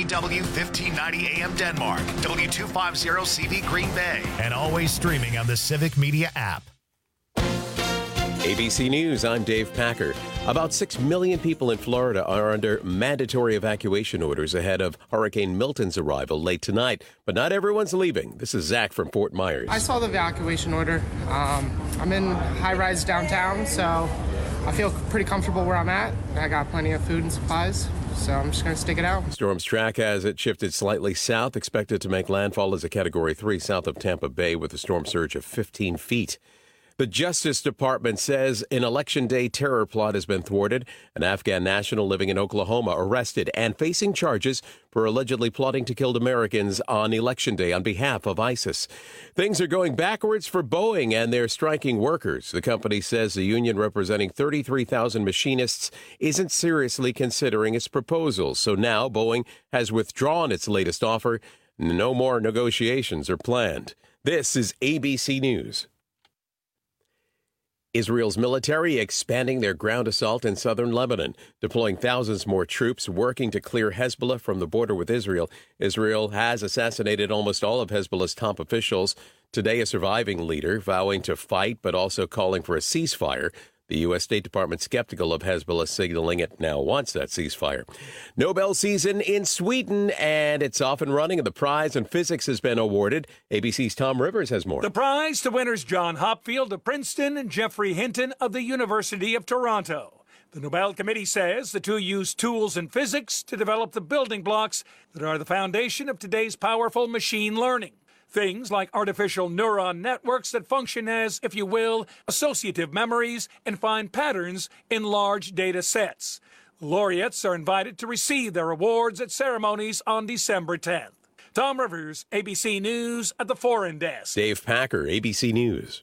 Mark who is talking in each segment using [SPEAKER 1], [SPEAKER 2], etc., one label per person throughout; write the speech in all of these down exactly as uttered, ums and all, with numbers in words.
[SPEAKER 1] W fifteen ninety A M Denmark, W two fifty C V Green Bay, and always streaming on the Civic Media app.
[SPEAKER 2] A B C News, I'm Dave Packer. About six million people in Florida are under mandatory evacuation orders ahead of Hurricane Milton's arrival late tonight. But not everyone's leaving. This is Zach from Fort Myers.
[SPEAKER 3] I saw the evacuation order. Um, I'm in high-rise downtown, so I feel pretty comfortable where I'm at. I got plenty of food and supplies, so I'm just going to stick it out.
[SPEAKER 2] Storm's track has it shifted slightly south, expected to make landfall as a Category three south of Tampa Bay with a storm surge of fifteen feet. The Justice Department says an Election Day terror plot has been thwarted. An Afghan national living in Oklahoma arrested and facing charges for allegedly plotting to kill Americans on Election Day on behalf of ISIS. Things are going backwards for Boeing and their striking workers. The company says the union representing thirty-three thousand machinists isn't seriously considering its proposals. So now Boeing has withdrawn its latest offer. No more negotiations are planned. This is A B C News. Israel's military expanding their ground assault in southern Lebanon, deploying thousands more troops working to clear Hezbollah from the border with Israel. Israel has assassinated almost all of Hezbollah's top officials. Today, a surviving leader vowing to fight but also calling for a ceasefire. The U S State Department skeptical of Hezbollah, signaling it now wants that ceasefire. Nobel season in Sweden, and it's off and running, and the prize in physics has been awarded. A B C's Tom Rivers has more.
[SPEAKER 4] The prize to winners John Hopfield of Princeton and Jeffrey Hinton of the University of Toronto. The Nobel Committee says the two used tools in physics to develop the building blocks that are the foundation of today's powerful machine learning. Things like artificial neuron networks that function as, if you will, associative memories and find patterns in large data sets. Laureates are invited to receive their awards at ceremonies on December tenth. Tom Rivers, A B C News at the Foreign Desk.
[SPEAKER 2] Dave Packer, A B C News.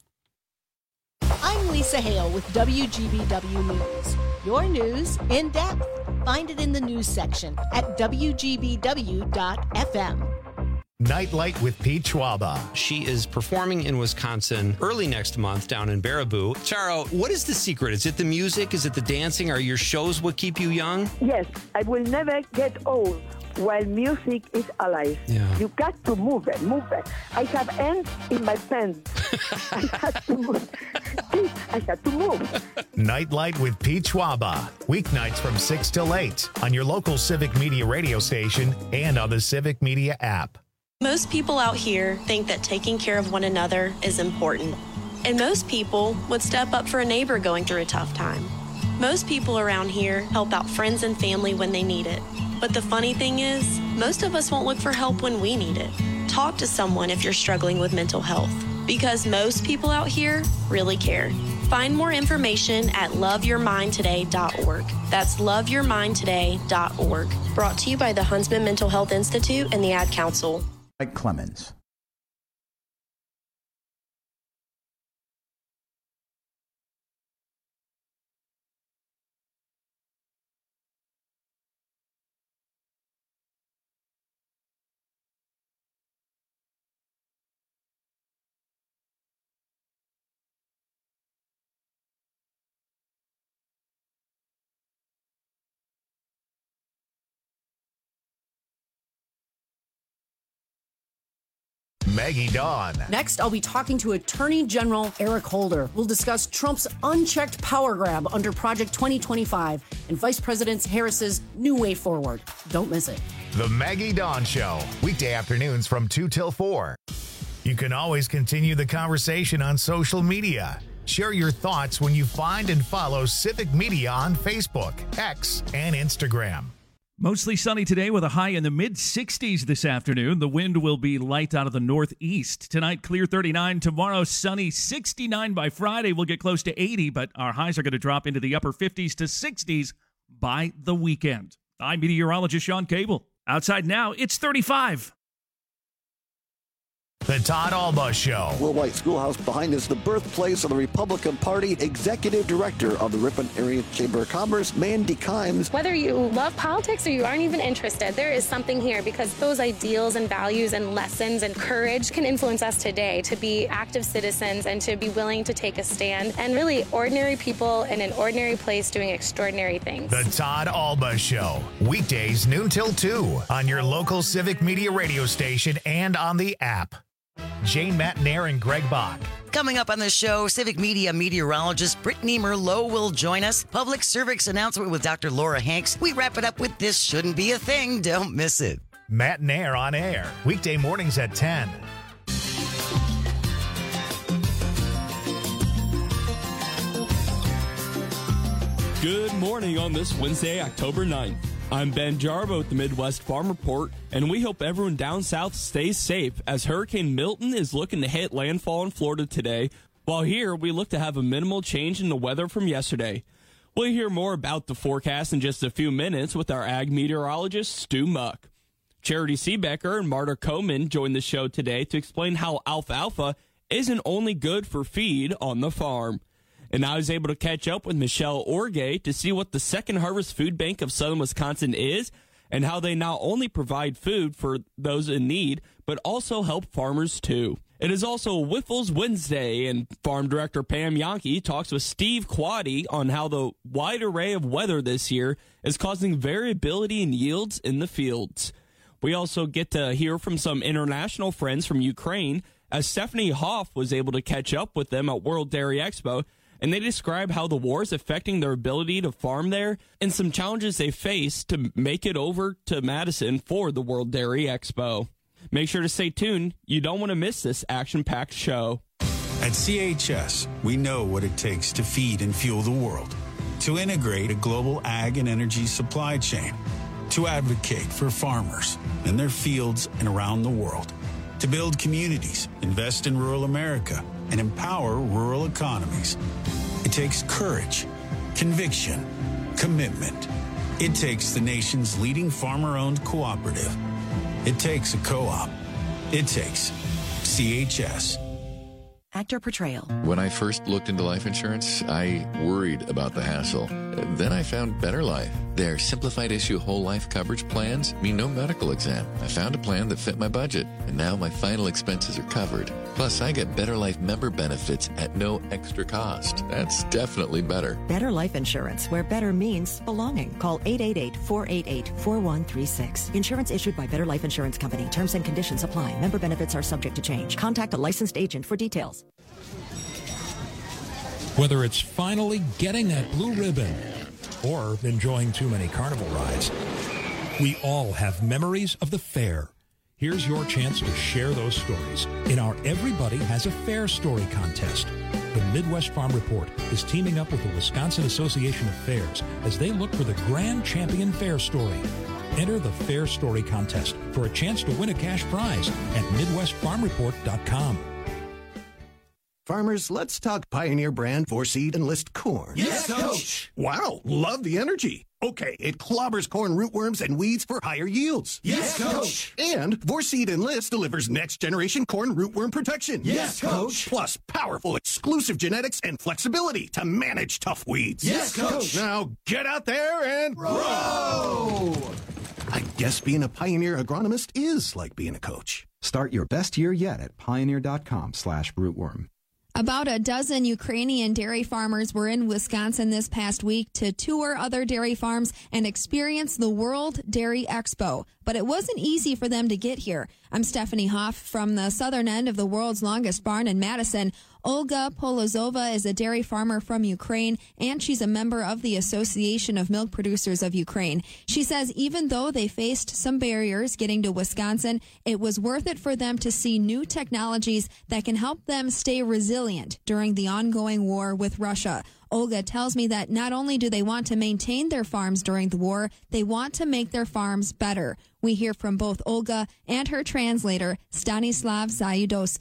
[SPEAKER 5] I'm Lisa Hale with W G B W News. Your news in depth. Find it in the news section at W G B W dot F M.
[SPEAKER 1] Nightlight with Pete Schwaba.
[SPEAKER 6] She is performing in Wisconsin early next month down in Baraboo. Charo, what is the secret? Is it the music? Is it the dancing? Are your shows what keep you young?
[SPEAKER 7] Yes, I will never get old while music is alive.
[SPEAKER 6] Yeah.
[SPEAKER 7] You got to move it, move it. I have ants in my pants. I had to move. I had to move.
[SPEAKER 1] Nightlight with Pete Schwaba. Weeknights from six till eight on your local Civic Media radio station and on the Civic Media app.
[SPEAKER 8] Most people out here think that taking care of one another is important. And most people would step up for a neighbor going through a tough time. Most people around here help out friends and family when they need it. But the funny thing is, most of us won't look for help when we need it. Talk to someone if you're struggling with mental health, because most people out here really care. Find more information at love your mind today dot org. That's love your mind today dot org. Brought to you by the Huntsman Mental Health Institute and the Ad Council.
[SPEAKER 9] Mike Clemens.
[SPEAKER 1] Maggie Dawn.
[SPEAKER 10] Next, I'll be talking to Attorney General Eric Holder. We'll discuss Trump's unchecked power grab under Project twenty twenty-five and Vice President Harris's new way forward. Don't miss it.
[SPEAKER 1] The Maggie Dawn Show, weekday afternoons from two till four. You can always continue the conversation on social media. Share your thoughts when you find and follow Civic Media on Facebook, X, and Instagram.
[SPEAKER 11] Mostly sunny today with a high in the mid sixties this afternoon. The wind will be light out of the northeast. Tonight, clear thirty-nine. Tomorrow, sunny sixty-nine. By Friday, we'll get close to eighty, but our highs are going to drop into the upper fifties to sixties by the weekend. I'm meteorologist Sean Cable. Outside now, it's thirty-five.
[SPEAKER 1] The Todd Alba Show.
[SPEAKER 9] Will White Schoolhouse behind is the birthplace of the Republican Party. Executive Director of the Ripon Area Chamber of Commerce, Mandy Kimes.
[SPEAKER 12] Whether you love politics or you aren't even interested, there is something here because those ideals and values and lessons and courage can influence us today to be active citizens and to be willing to take a stand. And really, ordinary people in an ordinary place doing extraordinary things.
[SPEAKER 1] The Todd Alba Show. Weekdays noon till two on your local Civic Media radio station and on the app. Jane Matnair and Greg Bach.
[SPEAKER 13] Coming up on the show, Civic Media meteorologist Brittany Merlot will join us. Public service announcement with Doctor Laura Hanks. We wrap it up with This Shouldn't Be a Thing. Don't miss it.
[SPEAKER 1] Matnair on air. Weekday mornings at ten.
[SPEAKER 14] Good morning on this Wednesday, October ninth. I'm Ben Jarbo with the Midwest Farm Report, and we hope everyone down south stays safe as Hurricane Milton is looking to hit landfall in Florida today, while here we look to have a minimal change in the weather from yesterday. We'll hear more about the forecast in just a few minutes with our ag meteorologist, Stu Muck. Charity Seebecker and Marta Coman joined the show today to explain how alfalfa isn't only good for feed on the farm. And I was able to catch up with Michelle Orgay to see what the Second Harvest Food Bank of Southern Wisconsin is and how they not only provide food for those in need, but also help farmers too. It is also Wiffles Wednesday, and Farm Director Pam Yankee talks with Steve Quaddy on how the wide array of weather this year is causing variability in yields in the fields. We also get to hear from some international friends from Ukraine as Stephanie Hoff was able to catch up with them at World Dairy Expo, and they describe how the war is affecting their ability to farm there and some challenges they face to make it over to Madison for the World Dairy Expo. Make sure to stay tuned. You don't want to miss this action-packed show.
[SPEAKER 15] At C H S, we know what it takes to feed and fuel the world, to integrate a global ag and energy supply chain, to advocate for farmers in their fields and around the world, to build communities, invest in rural America, and empower rural economies. It takes courage, conviction, commitment. It takes the nation's leading farmer-owned cooperative. It takes a co-op. It takes C H S.
[SPEAKER 16] Actor portrayal.
[SPEAKER 17] When I first looked into life insurance, I worried about the hassle. Then I found Better Life. Their simplified issue whole life coverage plans mean no medical exam. I found a plan that fit my budget, and now my final expenses are covered. Plus, I get Better Life member benefits at no extra cost. That's definitely better.
[SPEAKER 16] Better Life Insurance, where better means belonging. Call eight eight eight, four eight eight, four one three six. Insurance issued by Better Life Insurance Company. Terms and conditions apply. Member benefits are subject to change. Contact a licensed agent for details.
[SPEAKER 18] Whether it's finally getting that blue ribbon or enjoying too many carnival rides, we all have memories of the fair. Here's your chance to share those stories in our Everybody Has a Fair Story contest. The Midwest Farm Report is teaming up with the Wisconsin Association of Fairs as they look for the Grand Champion Fair Story. Enter the Fair Story contest for a chance to win a cash prize at midwest farm report dot com.
[SPEAKER 19] Farmers, let's talk Pioneer brand four-seed Enlist corn.
[SPEAKER 20] Yes, Coach.
[SPEAKER 19] Wow, love the energy. Okay, it clobbers corn rootworms and weeds for higher yields.
[SPEAKER 20] Yes, Coach.
[SPEAKER 19] And four-seed Enlist delivers next-generation corn rootworm protection.
[SPEAKER 20] Yes, Coach.
[SPEAKER 19] Plus powerful exclusive genetics and flexibility to manage tough weeds.
[SPEAKER 20] Yes, Coach.
[SPEAKER 19] Now get out there and
[SPEAKER 20] grow.
[SPEAKER 19] I guess being a Pioneer agronomist is like being a coach.
[SPEAKER 21] Start your best year yet at pioneer.com slash rootworm.
[SPEAKER 22] About a dozen Ukrainian dairy farmers were in Wisconsin this past week to tour other dairy farms and experience the World Dairy Expo. But it wasn't easy for them to get here. I'm Stephanie Hoff from the southern end of the world's longest barn in Madison. Olga Polozova is a dairy farmer from Ukraine, and she's a member of the Association of Milk Producers of Ukraine. She says even though they faced some barriers getting to Wisconsin, it was worth it for them to see new technologies that can help them stay resilient during the ongoing war with Russia. Olga tells me that not only do they want to maintain their farms during the war, they want to make their farms better. We hear from both Olga and her translator, Stanislav Zayudowski.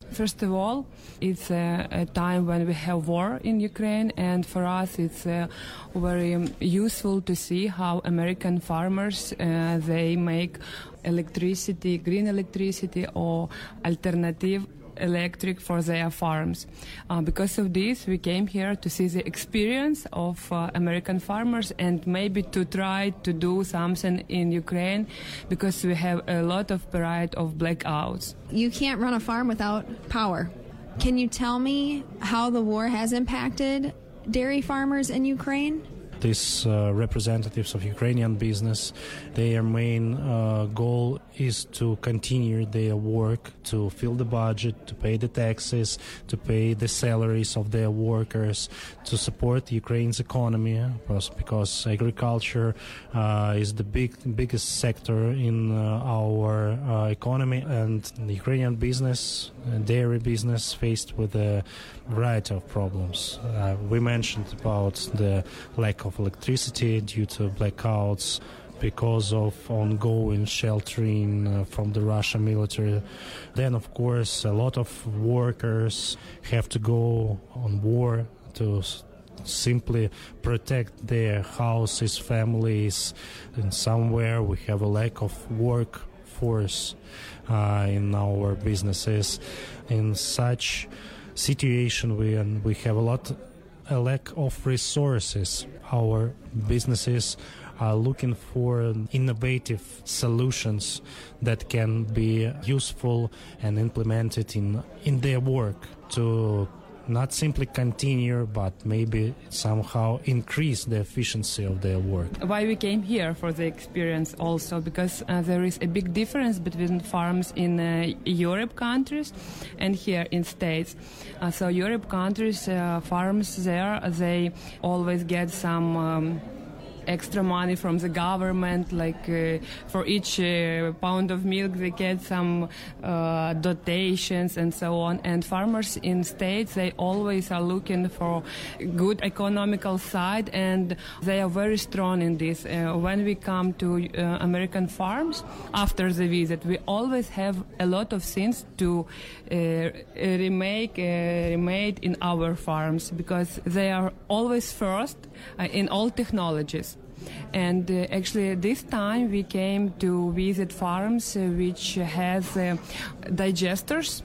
[SPEAKER 3] First of all, it's a, a time when we have war in Ukraine, and for us it's uh, very um, useful to see how American farmers, uh, they make electricity, green electricity or alternative electric for their farms. Uh, because of this, we came here to see the experience of uh, American farmers and maybe to try to do something in Ukraine, because we have a lot of period of blackouts.
[SPEAKER 22] You can't run a farm without power. Can you tell me how the war has impacted dairy farmers in Ukraine?
[SPEAKER 4] These uh, representatives of Ukrainian business, their main uh, goal is to continue their work, to fill the budget, to pay the taxes, to pay the salaries of their workers, to support Ukraine's economy, because agriculture uh, is the big biggest sector in uh, our uh, economy, and the Ukrainian business, uh, dairy business, faced with a variety of problems. Uh, we mentioned about the lack of electricity due to blackouts, because of ongoing sheltering uh, from the Russian military. Then, of course, a lot of workers have to go on war to s- simply protect their houses, families. And somewhere we have a lack of workforce uh, in our businesses. In such situation, we, and we have a lot a lack of resources. Our businesses are looking for innovative solutions that can be useful and implemented in, in their work to not simply continue, but maybe somehow increase the efficiency of their work.
[SPEAKER 3] Why we came here for the experience also, because uh, there is a big difference between farms in uh, Europe countries and here in States. Uh, so Europe countries, uh, farms there, they always get some um, extra money from the government, like uh, for each uh, pound of milk they get some uh, dotations and so on. And farmers in States, they always are looking for good economical side, and they are very strong in this. Uh, when we come to uh, American farms after the visit, we always have a lot of things to uh, remake, uh, remade in our farms, because they are always first uh, in all technologies. And uh, actually this time we came to visit farms uh, which has uh, digesters,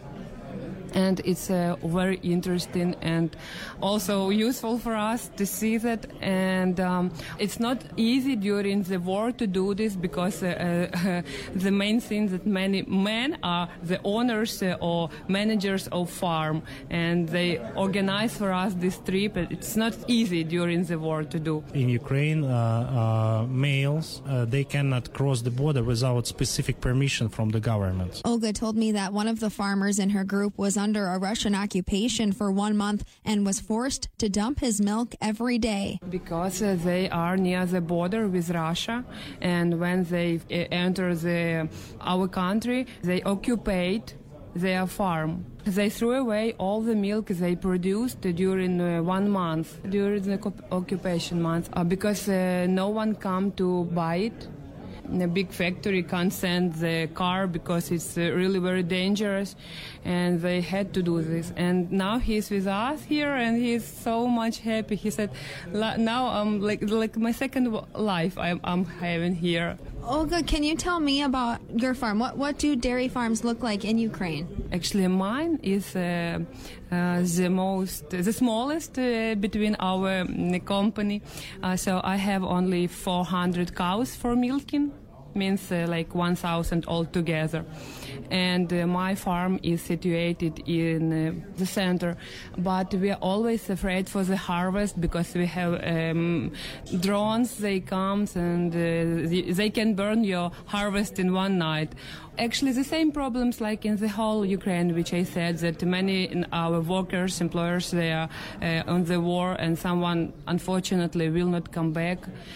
[SPEAKER 3] and it's uh, very interesting and also useful for us to see that. And um, it's not easy during the war to do this, because uh, uh, the main thing that many men are the owners uh, or managers of farm, and they organize for us this trip. It's not easy during the war to do.
[SPEAKER 4] In Ukraine, uh, uh, males, uh, they cannot cross the border without specific permission from the government.
[SPEAKER 22] Olga told me that one of the farmers in her group was under a Russian occupation for one month and was forced to dump his milk every day.
[SPEAKER 3] Because uh, they are near the border with Russia, and when they uh, enter the, our country, they occupied their farm. They threw away all the milk they produced during uh, one month, during the co- occupation month, uh, because uh, no one come to buy it. A big factory can't send the car because it's uh, really very dangerous, and they had to do this. And now he's with us here, and he's so much happy. He said, now I'm like like my second life I'm, I'm having here.
[SPEAKER 22] Olga, can you tell me about your farm? What what do dairy farms look like in Ukraine?
[SPEAKER 3] Actually, mine is uh, uh, the most, the smallest uh, between our um, company. Uh, so I have only four hundred cows for milking. Means uh, like one thousand altogether. And uh, my farm is situated in uh, the center, but we are always afraid for the harvest, because we have um, drones, they come and uh, they can burn your harvest in one night. Actually, the same problems like in the whole Ukraine, which I said, that many in our workers, employers, they are uh, on the war, and someone unfortunately will not come back.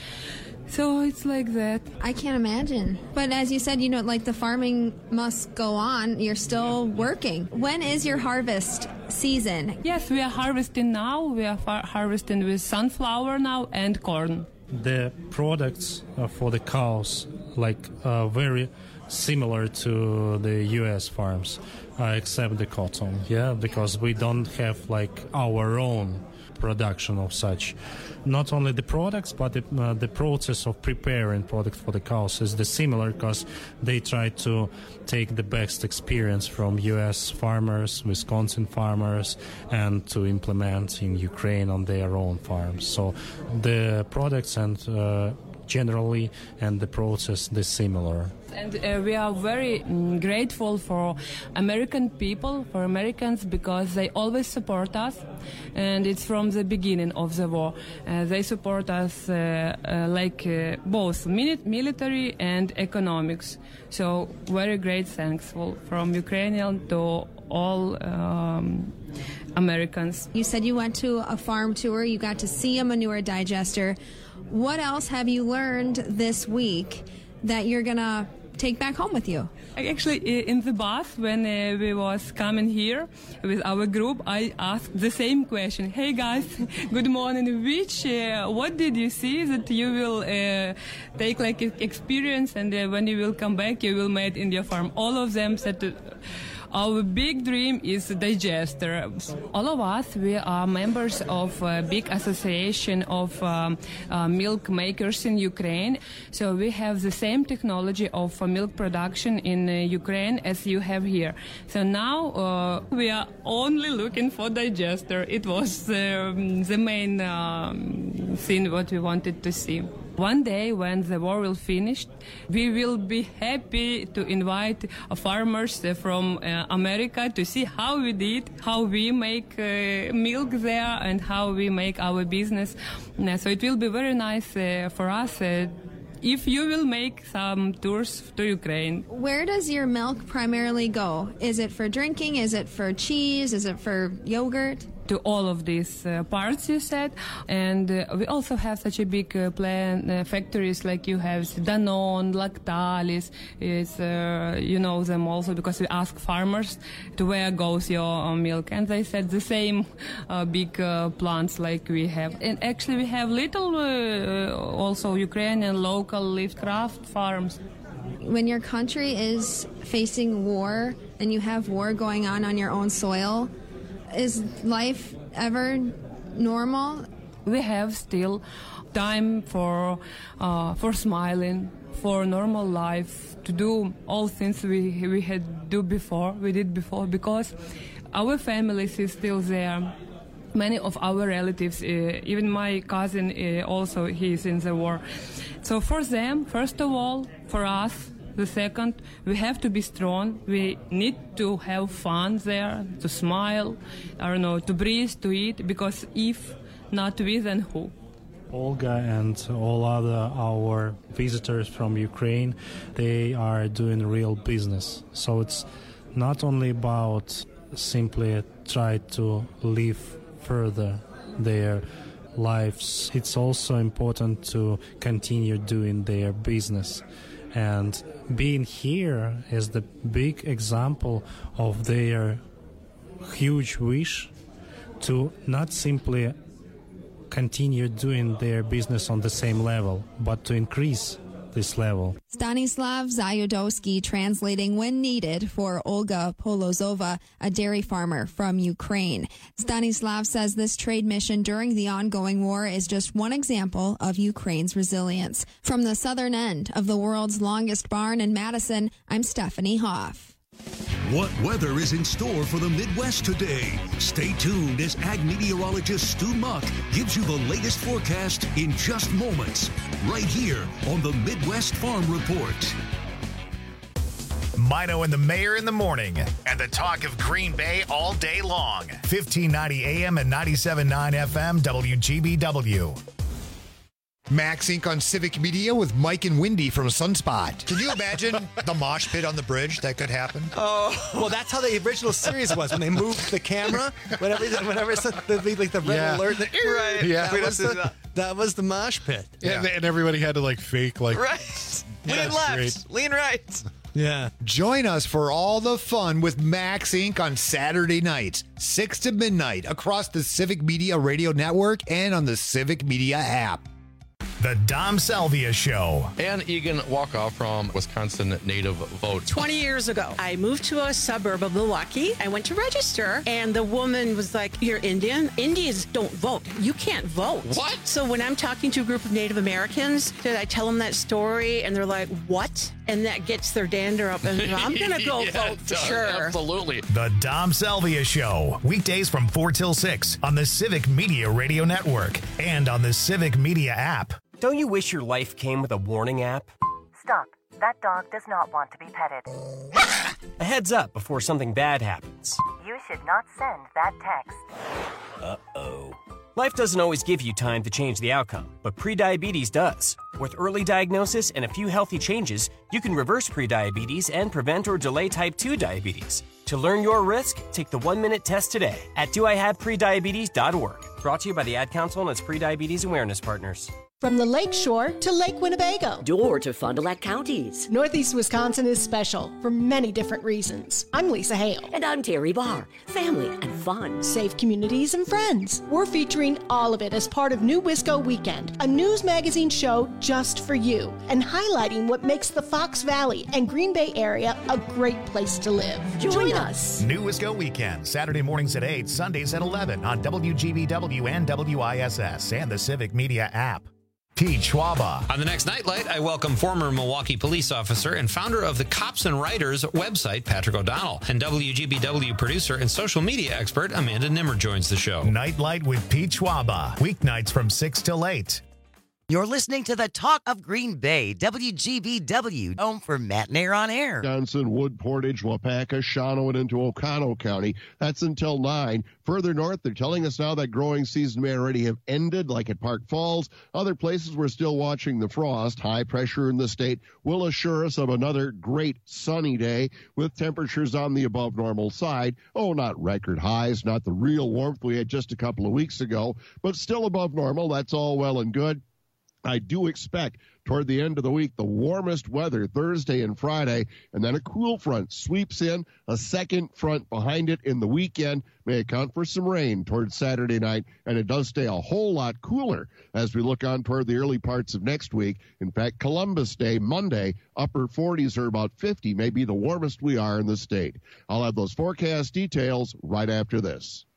[SPEAKER 3] So it's like that.
[SPEAKER 22] I can't imagine. But as you said, you know, like the farming must go on. You're still working. When is your harvest season?
[SPEAKER 3] Yes, we are harvesting now. We are far- harvesting with sunflower now and corn.
[SPEAKER 4] The products uh, for the cows, like uh, very similar to the U S farms, uh, except the cotton, yeah, because we don't have like our own production of such. Not only the products, but the, uh, the process of preparing product for the cows is the similar, because they try to take the best experience from U S farmers, Wisconsin farmers, and to implement in Ukraine on their own farms. So the products and uh, generally and the process is similar.
[SPEAKER 3] And uh, we are very mm, grateful for American people, for Americans, because they always support us, and it's from the beginning of the war. Uh, they support us uh, uh, like uh, both mini- military and economics. So very great thankful from Ukrainian to all um, Americans.
[SPEAKER 22] You said you went to a farm tour, you got to see a manure digester. What else have you learned this week that you're going to take back home with you?
[SPEAKER 3] Actually, in the bus, when uh, we was coming here with our group, I asked the same question. Hey guys, good morning. Which, uh, what did you see that you will uh, take like experience, and uh, when you will come back, you will make in your farm? All of them said, uh, our big dream is digester. All of us, we are members of a big association of um, uh, milk makers in Ukraine. So we have the same technology of uh, milk production in uh, Ukraine as you have here. So now uh, we are only looking for digester. It was um, the main um, thing what we wanted to see. One day when the war will finish, we will be happy to invite uh, farmers uh, from uh, America to see how we did, how we make uh, milk there, and how we make our business. Uh, so it will be very nice uh, for us uh, if you will make some tours to Ukraine.
[SPEAKER 22] Where does your milk primarily go? Is it for drinking? Is it for cheese? Is it for yogurt?
[SPEAKER 3] To all of these uh, parts you said, and uh, we also have such a big uh, plant uh, factories like you have Danone, Lactalis. Is uh, you know them also because we ask farmers to where goes your uh, milk, and they said the same uh, big uh, plants like we have. And actually we have little uh, also Ukrainian local Liftcraft farms.
[SPEAKER 22] When your country is facing war and you have war going on on your own soil, is life ever normal?
[SPEAKER 3] We have still time for uh, for smiling, for normal life, to do all things we we had do before, we did before, because our families is still there. Many of our relatives, uh, even my cousin, uh, also he is in the war. So for them, first of all, for us, the second, we have to be strong. We need to have fun there, to smile, I don't know, to breathe, to eat, because if not we, then who?
[SPEAKER 4] Olga and all other our visitors from Ukraine, they are doing real business. So it's not only about simply try to live further their lives. It's also important to continue doing their business. And being here is the big example of their huge wish to not simply continue doing their business on the same level, but to increase this level.
[SPEAKER 22] Stanislav Zayudowski translating when needed for Olga Polozova, a dairy farmer from Ukraine. Stanislav says this trade mission during the ongoing war is just one example of Ukraine's resilience. From the southern end of the world's longest barn in Madison, I'm Stephanie Hoff.
[SPEAKER 2] What weather is in store for the Midwest today? Stay tuned as ag meteorologist Stu Muck gives you the latest forecast in just moments, right here on the Midwest Farm Report.
[SPEAKER 1] Mino and the Mayor in the morning, and the talk of Green Bay all day long. fifteen ninety A M and ninety-seven point nine F M W G B W.
[SPEAKER 5] Max Incorporated on Civic Media with Mike and Wendy from Sunspot.
[SPEAKER 23] Can you imagine the mosh pit on the bridge? That could happen.
[SPEAKER 24] Oh, well, that's how the original series was when they moved the camera. Whenever, whenever it's the, like the red
[SPEAKER 23] Yeah.
[SPEAKER 24] alert, the,
[SPEAKER 23] Right.
[SPEAKER 24] Yeah, that
[SPEAKER 23] Yeah.
[SPEAKER 24] was, the, that was the mosh pit.
[SPEAKER 23] Yeah.
[SPEAKER 25] And, and everybody had to like fake like
[SPEAKER 23] Right.
[SPEAKER 25] Yeah,
[SPEAKER 23] Lean left.
[SPEAKER 25] great.
[SPEAKER 23] Lean right.
[SPEAKER 24] Yeah.
[SPEAKER 5] Join us for all the fun with Max Incorporated on Saturday nights, six to midnight, across the Civic Media Radio Network and on the Civic Media app.
[SPEAKER 1] The Dom Salvia Show.
[SPEAKER 6] Ann Egan Walkoff from Wisconsin Native Vote.
[SPEAKER 7] twenty years ago, I moved to a suburb of Milwaukee. I went to register, and the woman was like, "You're Indian? Indians don't vote. You can't vote."
[SPEAKER 6] What?
[SPEAKER 7] So when I'm talking to a group of Native Americans, I tell them that story, and they're like, "What?" And that gets their dander up, and I'm going to go
[SPEAKER 6] Yeah,
[SPEAKER 7] vote for
[SPEAKER 6] it does.
[SPEAKER 7] sure.
[SPEAKER 6] Absolutely.
[SPEAKER 1] The Dom Salvia Show. Weekdays from four till six on the Civic Media Radio Network and on the Civic Media app.
[SPEAKER 8] Don't you wish your life came with a warning app?
[SPEAKER 10] Stop. That dog does not want to be petted.
[SPEAKER 8] A heads up before something bad happens.
[SPEAKER 10] You should not send that text.
[SPEAKER 8] Uh-oh. Life doesn't always give you time to change the outcome, but prediabetes does. With early diagnosis and a few healthy changes, you can reverse prediabetes and prevent or delay type two diabetes. To learn your risk, take the one-minute test today at do I have prediabetes dot org. Brought to you by the Ad Council and its prediabetes awareness partners.
[SPEAKER 11] From the Lake Shore to Lake Winnebago.
[SPEAKER 26] Door to Fond du Lac counties.
[SPEAKER 11] Northeast Wisconsin is special for many different reasons. I'm Lisa Hale.
[SPEAKER 26] And I'm Terry Barr. Family and fun.
[SPEAKER 11] Safe communities and friends. We're featuring all of it as part of New Wisco Weekend, a news magazine show just for you, and highlighting what makes the Fox Valley and Green Bay area a great place to live.
[SPEAKER 26] Join,
[SPEAKER 11] Join
[SPEAKER 26] us.
[SPEAKER 11] us.
[SPEAKER 1] New Wisco Weekend, Saturday mornings at eight, Sundays at eleven on W G B W and W I S S and the Civic Media app. Pete Schwaba.
[SPEAKER 27] On the next Nightlight, I welcome former Milwaukee police officer and founder of the Cops and Writers website, Patrick O'Donnell. And W G B W producer and social media expert, Amanda Nimmer, joins the show.
[SPEAKER 1] Nightlight with Pete Schwaba. Weeknights from six till eight.
[SPEAKER 13] You're listening to the Talk of Green Bay, W G B W, home for Matt Nair on Air.
[SPEAKER 28] Johnson, Wood, Portage, Wapaka, Shawano, and into Oconto County. That's until nine. Further north, they're telling us now that growing season may already have ended, like at Park Falls. Other places, we're still watching the frost. High pressure in the state will assure us of another great sunny day with temperatures on the above normal side. Oh, not record highs, not the real warmth we had just a couple of weeks ago, but still above normal. That's all well and good. I do expect toward the end of the week the warmest weather Thursday and Friday, and then a cool front sweeps in. A second front behind it in the weekend may account for some rain towards Saturday night, and it does stay a whole lot cooler as we look on toward the early parts of next week. In fact, Columbus Day, Monday, upper forties or about fifty, may be the warmest we are in the state. I'll have those forecast details right after this.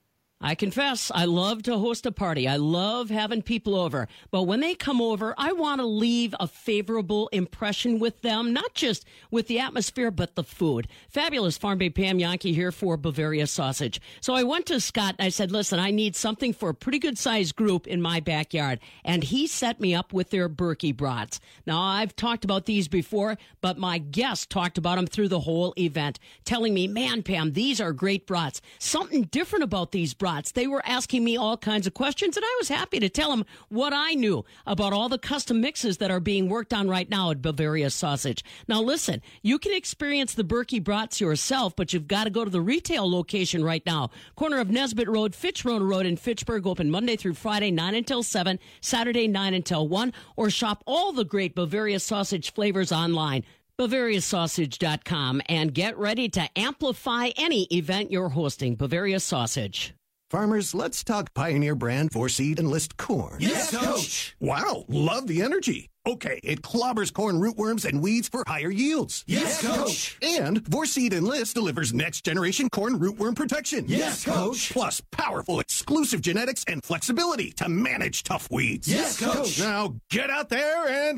[SPEAKER 29] I confess, I love to host a party. I love having people over. But when they come over, I want to leave a favorable impression with them, not just with the atmosphere, but the food. Fabulous Farm Bay Pam Yankee here for Bavaria Sausage. So I went to Scott and I said, listen, I need something for a pretty good sized group in my backyard. And he set me up with their Berkey brats. Now, I've talked about these before, but my guest talked about them through the whole event, telling me, man, Pam, these are great brats. Something different about these brats. They were asking me all kinds of questions, and I was happy to tell them what I knew about all the custom mixes that are being worked on right now at Bavaria Sausage. Now, listen, you can experience the Berkey brats yourself, but you've got to go to the retail location right now. Corner of Nesbitt Road, Fitchrow Road in Fitchburg, open Monday through Friday, nine until seven, Saturday, nine until one, or shop all the great Bavaria Sausage flavors online. Bavaria Sausage dot com, and get ready to amplify any event you're hosting. Bavaria Sausage.
[SPEAKER 19] Farmers, let's talk Pioneer brand four-seed Enlist corn.
[SPEAKER 20] Yes, Coach.
[SPEAKER 19] Wow, love the energy. Okay, it clobbers corn rootworms and weeds for higher yields.
[SPEAKER 20] Yes, Coach.
[SPEAKER 19] And four-seed Enlist delivers next-generation corn rootworm protection.
[SPEAKER 20] Yes, Coach.
[SPEAKER 19] Plus powerful exclusive genetics and flexibility to manage tough weeds.
[SPEAKER 20] Yes, Coach.
[SPEAKER 19] Now get out there and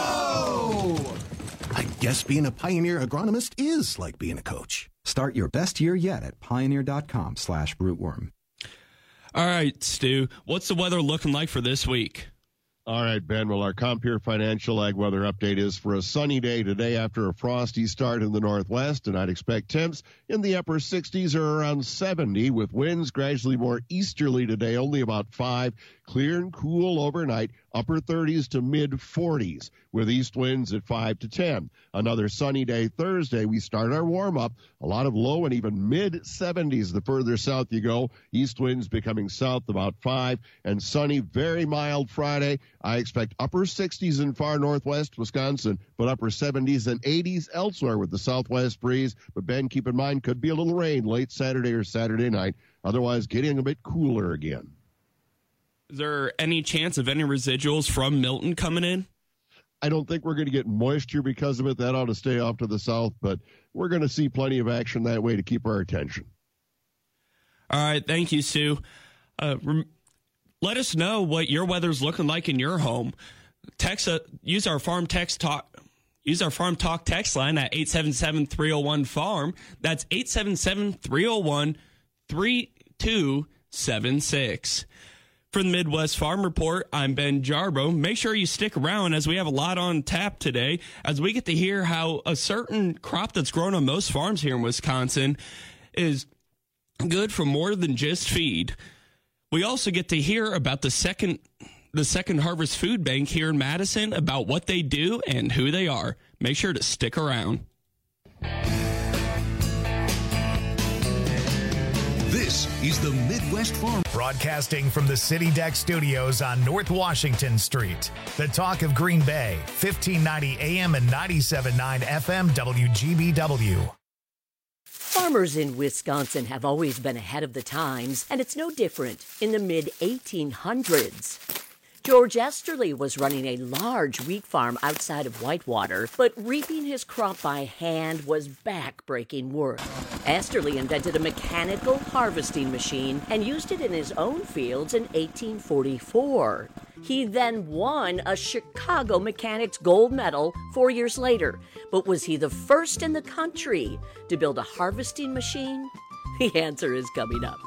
[SPEAKER 20] grow.
[SPEAKER 19] I guess being a Pioneer agronomist is like being a coach.
[SPEAKER 21] Start your best year yet at pioneer.com slash rootworm.
[SPEAKER 14] All right, Stu, what's the weather looking like for this week?
[SPEAKER 28] All right, Ben. Well, our Compeer Financial Ag weather update is for a sunny day today after a frosty start in the northwest, and I'd expect temps in the upper sixties or around seventy, with winds gradually more easterly today, only about five. Clear and cool overnight, upper thirties to mid forties, with east winds at five to ten. Another sunny day Thursday. We start our warm-up. A lot of low and even mid seventies the further south you go. East winds becoming south about five, and sunny, very mild Friday. I expect upper sixties in far northwest Wisconsin, but upper seventies and eighties elsewhere with the southwest breeze. But, Ben, keep in mind, could be a little rain late Saturday or Saturday night. Otherwise, getting a bit cooler again.
[SPEAKER 14] Is there any chance of any residuals from Milton coming in?
[SPEAKER 28] I don't think we're going to get moisture because of it. That ought to stay off to the south, but we're going to see plenty of action that way to keep our attention.
[SPEAKER 14] All right. Thank you, Sue. Uh, rem- let us know what your weather's looking like in your home. Text, uh, use our farm text talk. Use our Farm Talk text line at eight seven seven, three oh one, farm. That's eight seven seven, three oh one, three two seven six. For the Midwest Farm Report, I'm Ben Jarbo. Make sure you stick around as we have a lot on tap today as we get to hear how a certain crop that's grown on most farms here in Wisconsin is good for more than just feed. We also get to hear about the second the Second Harvest Food Bank here in Madison, about what they do and who they are. Make sure to stick around.
[SPEAKER 2] This is the Midwest Farm.
[SPEAKER 1] Broadcasting from the City Deck Studios on North Washington Street. The talk of Green Bay, fifteen ninety A M and ninety-seven point nine F M W G B W.
[SPEAKER 26] Farmers in Wisconsin have always been ahead of the times, and it's no different in the mid eighteen hundreds. George Esterly was running a large wheat farm outside of Whitewater, but reaping his crop by hand was back-breaking work. Esterly invented a mechanical harvesting machine and used it in his own fields in eighteen forty-four. He then won a Chicago Mechanics Gold Medal four years later. But was he the first in the country to build a harvesting machine? The answer is coming up.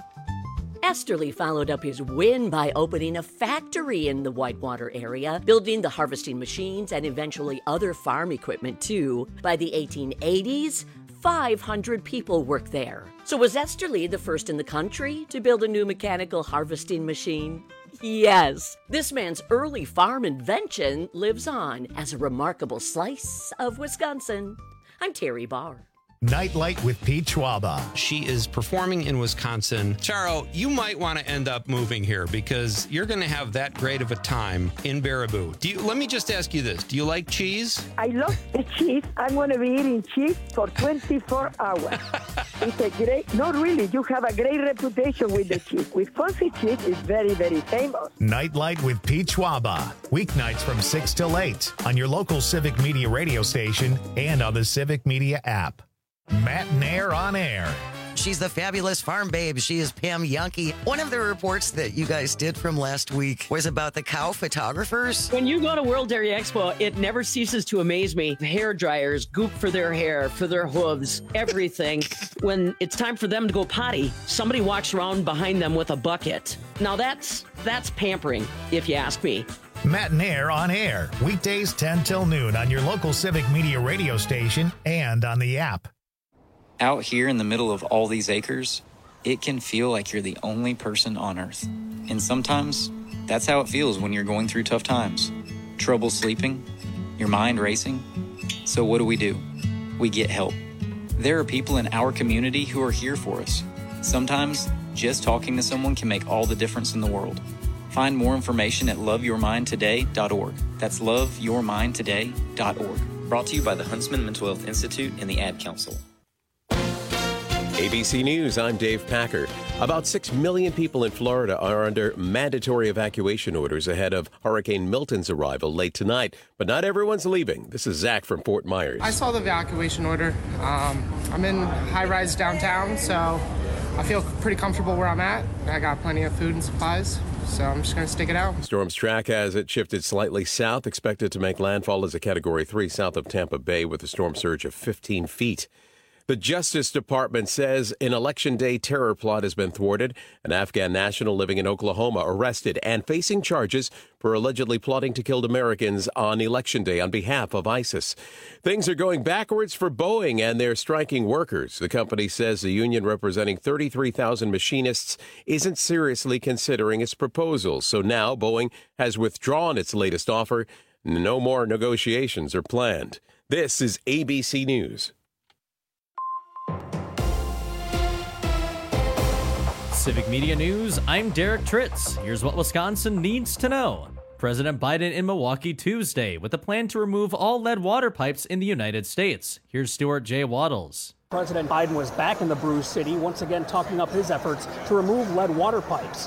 [SPEAKER 26] Esterly followed up his win by opening a factory in the Whitewater area, building the harvesting machines and eventually other farm equipment too. By the eighteen eighties, five hundred people worked there. So was Esterly the first in the country to build a new mechanical harvesting machine? Yes, this man's early farm invention lives on as a remarkable slice of Wisconsin. I'm Terry Barr.
[SPEAKER 1] Nightlight with Pete Schwaba.
[SPEAKER 27] She is performing in Wisconsin. Charo, you might want to end up moving here because you're going to have that great of a time in Baraboo. Do you, let me just ask you this. Do you like cheese?
[SPEAKER 3] I love the cheese. I'm going to be eating cheese for twenty-four hours. It's a great, not really, you have a great reputation with the cheese. With Fonzie cheese, it's very, very famous.
[SPEAKER 1] Nightlight with Pete Schwaba. Weeknights from six till eight on your local Civic Media radio station and on the Civic Media app. Matt Nair on air.
[SPEAKER 13] She's the fabulous farm babe. She is Pam Yankee. One of the reports that you guys did from last week was about the cow photographers.
[SPEAKER 29] When you go to World Dairy Expo, it never ceases to amaze me. Hair dryers, goop for their hair, for their hooves, everything. When it's time for them to go potty, somebody walks around behind them with a bucket. Now that's that's pampering, if you ask me.
[SPEAKER 1] Matt Nair on air. Weekdays ten till noon on your local Civic Media radio station and on the app.
[SPEAKER 4] Out here in the middle of all these acres, it can feel like you're the only person on Earth. And sometimes, that's how it feels when you're going through tough times. Trouble sleeping, your mind racing. So what do we do? We get help. There are people in our community who are here for us. Sometimes, just talking to someone can make all the difference in the world. Find more information at love your mind today dot org. That's love your mind today dot org. Brought to you by the Huntsman Mental Health Institute and the Ad Council.
[SPEAKER 9] A B C News, I'm Dave Packer. About six million people in Florida are under mandatory evacuation orders ahead of Hurricane Milton's arrival late tonight. But not everyone's leaving. This is Zach from Fort Myers.
[SPEAKER 12] I saw the evacuation order. Um, I'm in high-rise downtown, so I feel pretty comfortable where I'm at. I got plenty of food and supplies, so I'm just going to stick it out.
[SPEAKER 9] Storm's track has it shifted slightly south, expected to make landfall as a Category three south of Tampa Bay with a storm surge of fifteen feet. The Justice Department says an Election Day terror plot has been thwarted. An Afghan national living in Oklahoma arrested and facing charges for allegedly plotting to kill Americans on Election Day on behalf of ISIS. Things are going backwards for Boeing and their striking workers. The company says the union representing thirty-three thousand machinists isn't seriously considering its proposals. So now Boeing has withdrawn its latest offer. No more negotiations are planned. This is A B C News.
[SPEAKER 15] Civic Media News, I'm Derek Tritz. Here's what Wisconsin needs to know. President Biden in Milwaukee Tuesday with a plan to remove all lead water pipes in the United States. Here's Stuart J. Waddles.
[SPEAKER 16] President Biden was back in the Brew City, once again talking up his efforts to remove lead water pipes.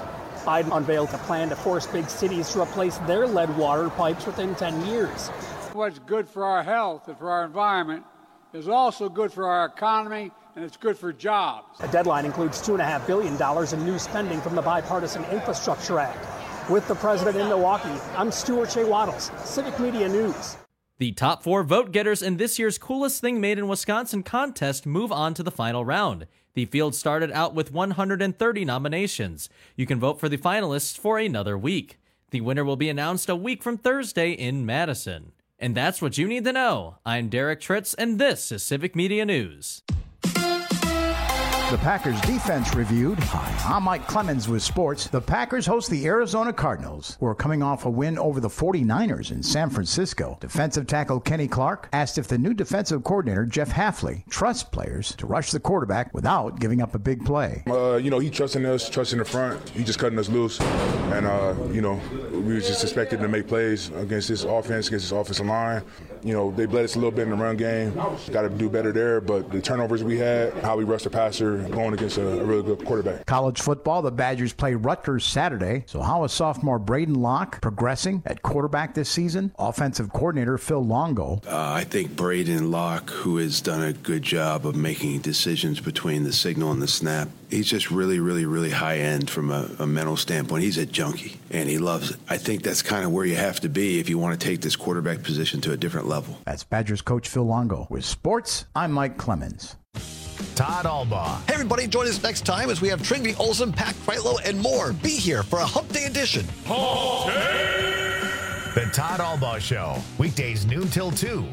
[SPEAKER 5] Biden unveiled a plan to force big cities to replace their lead water pipes within ten years.
[SPEAKER 7] What's good for our health and for our environment is also good for our economy, and it's good for jobs.
[SPEAKER 5] The deadline includes two point five billion dollars in new spending from the Bipartisan Infrastructure Act. With the president in Milwaukee, I'm Stuart Shea Waddles, Civic Media News.
[SPEAKER 15] The top four vote getters in this year's Coolest Thing Made in Wisconsin contest move on to the final round. The field started out with one hundred thirty nominations. You can vote for the finalists for another week. The winner will be announced a week from Thursday in Madison. And that's what you need to know. I'm Derek Tritz, and this is Civic Media News.
[SPEAKER 16] The Packers defense reviewed. Hi, I'm Mike Clemens with sports. The Packers host the Arizona Cardinals, who are coming off a win over the forty-niners in San Francisco. Defensive tackle Kenny Clark asked if the new defensive coordinator, Jeff Hafley, trusts players to rush the quarterback without giving up a big play.
[SPEAKER 17] Uh, you know, he trusting us, trusting the front. He just cutting us loose. And, uh, you know, we were just expected to make plays against this offense, against this offensive line. You know, they bled us a little bit in the run game. Got to do better there. But the turnovers we had, how we rushed the passer, going against a, a really good quarterback.
[SPEAKER 16] College football, the Badgers play Rutgers Saturday. So how is sophomore Braden Locke progressing at quarterback this season? Offensive coordinator Phil Longo.
[SPEAKER 18] Uh, I think Braden Locke, who has done a good job of making decisions between the signal and the snap, he's just really, really, really high end from a, a mental standpoint. He's a junkie, and he loves it. I think that's kind of where you have to be if you want to take this quarterback position to a different level.
[SPEAKER 16] That's Badgers coach Phil Longo. With sports, I'm Mike Clemens.
[SPEAKER 1] Todd Albaugh.
[SPEAKER 22] Hey, everybody, join us next time as we have Trinity Olsen, Pat Kreitlow, and more. Be here for a Hump Day edition.
[SPEAKER 1] Hump Day! The Todd Albaugh Show, weekdays noon till two.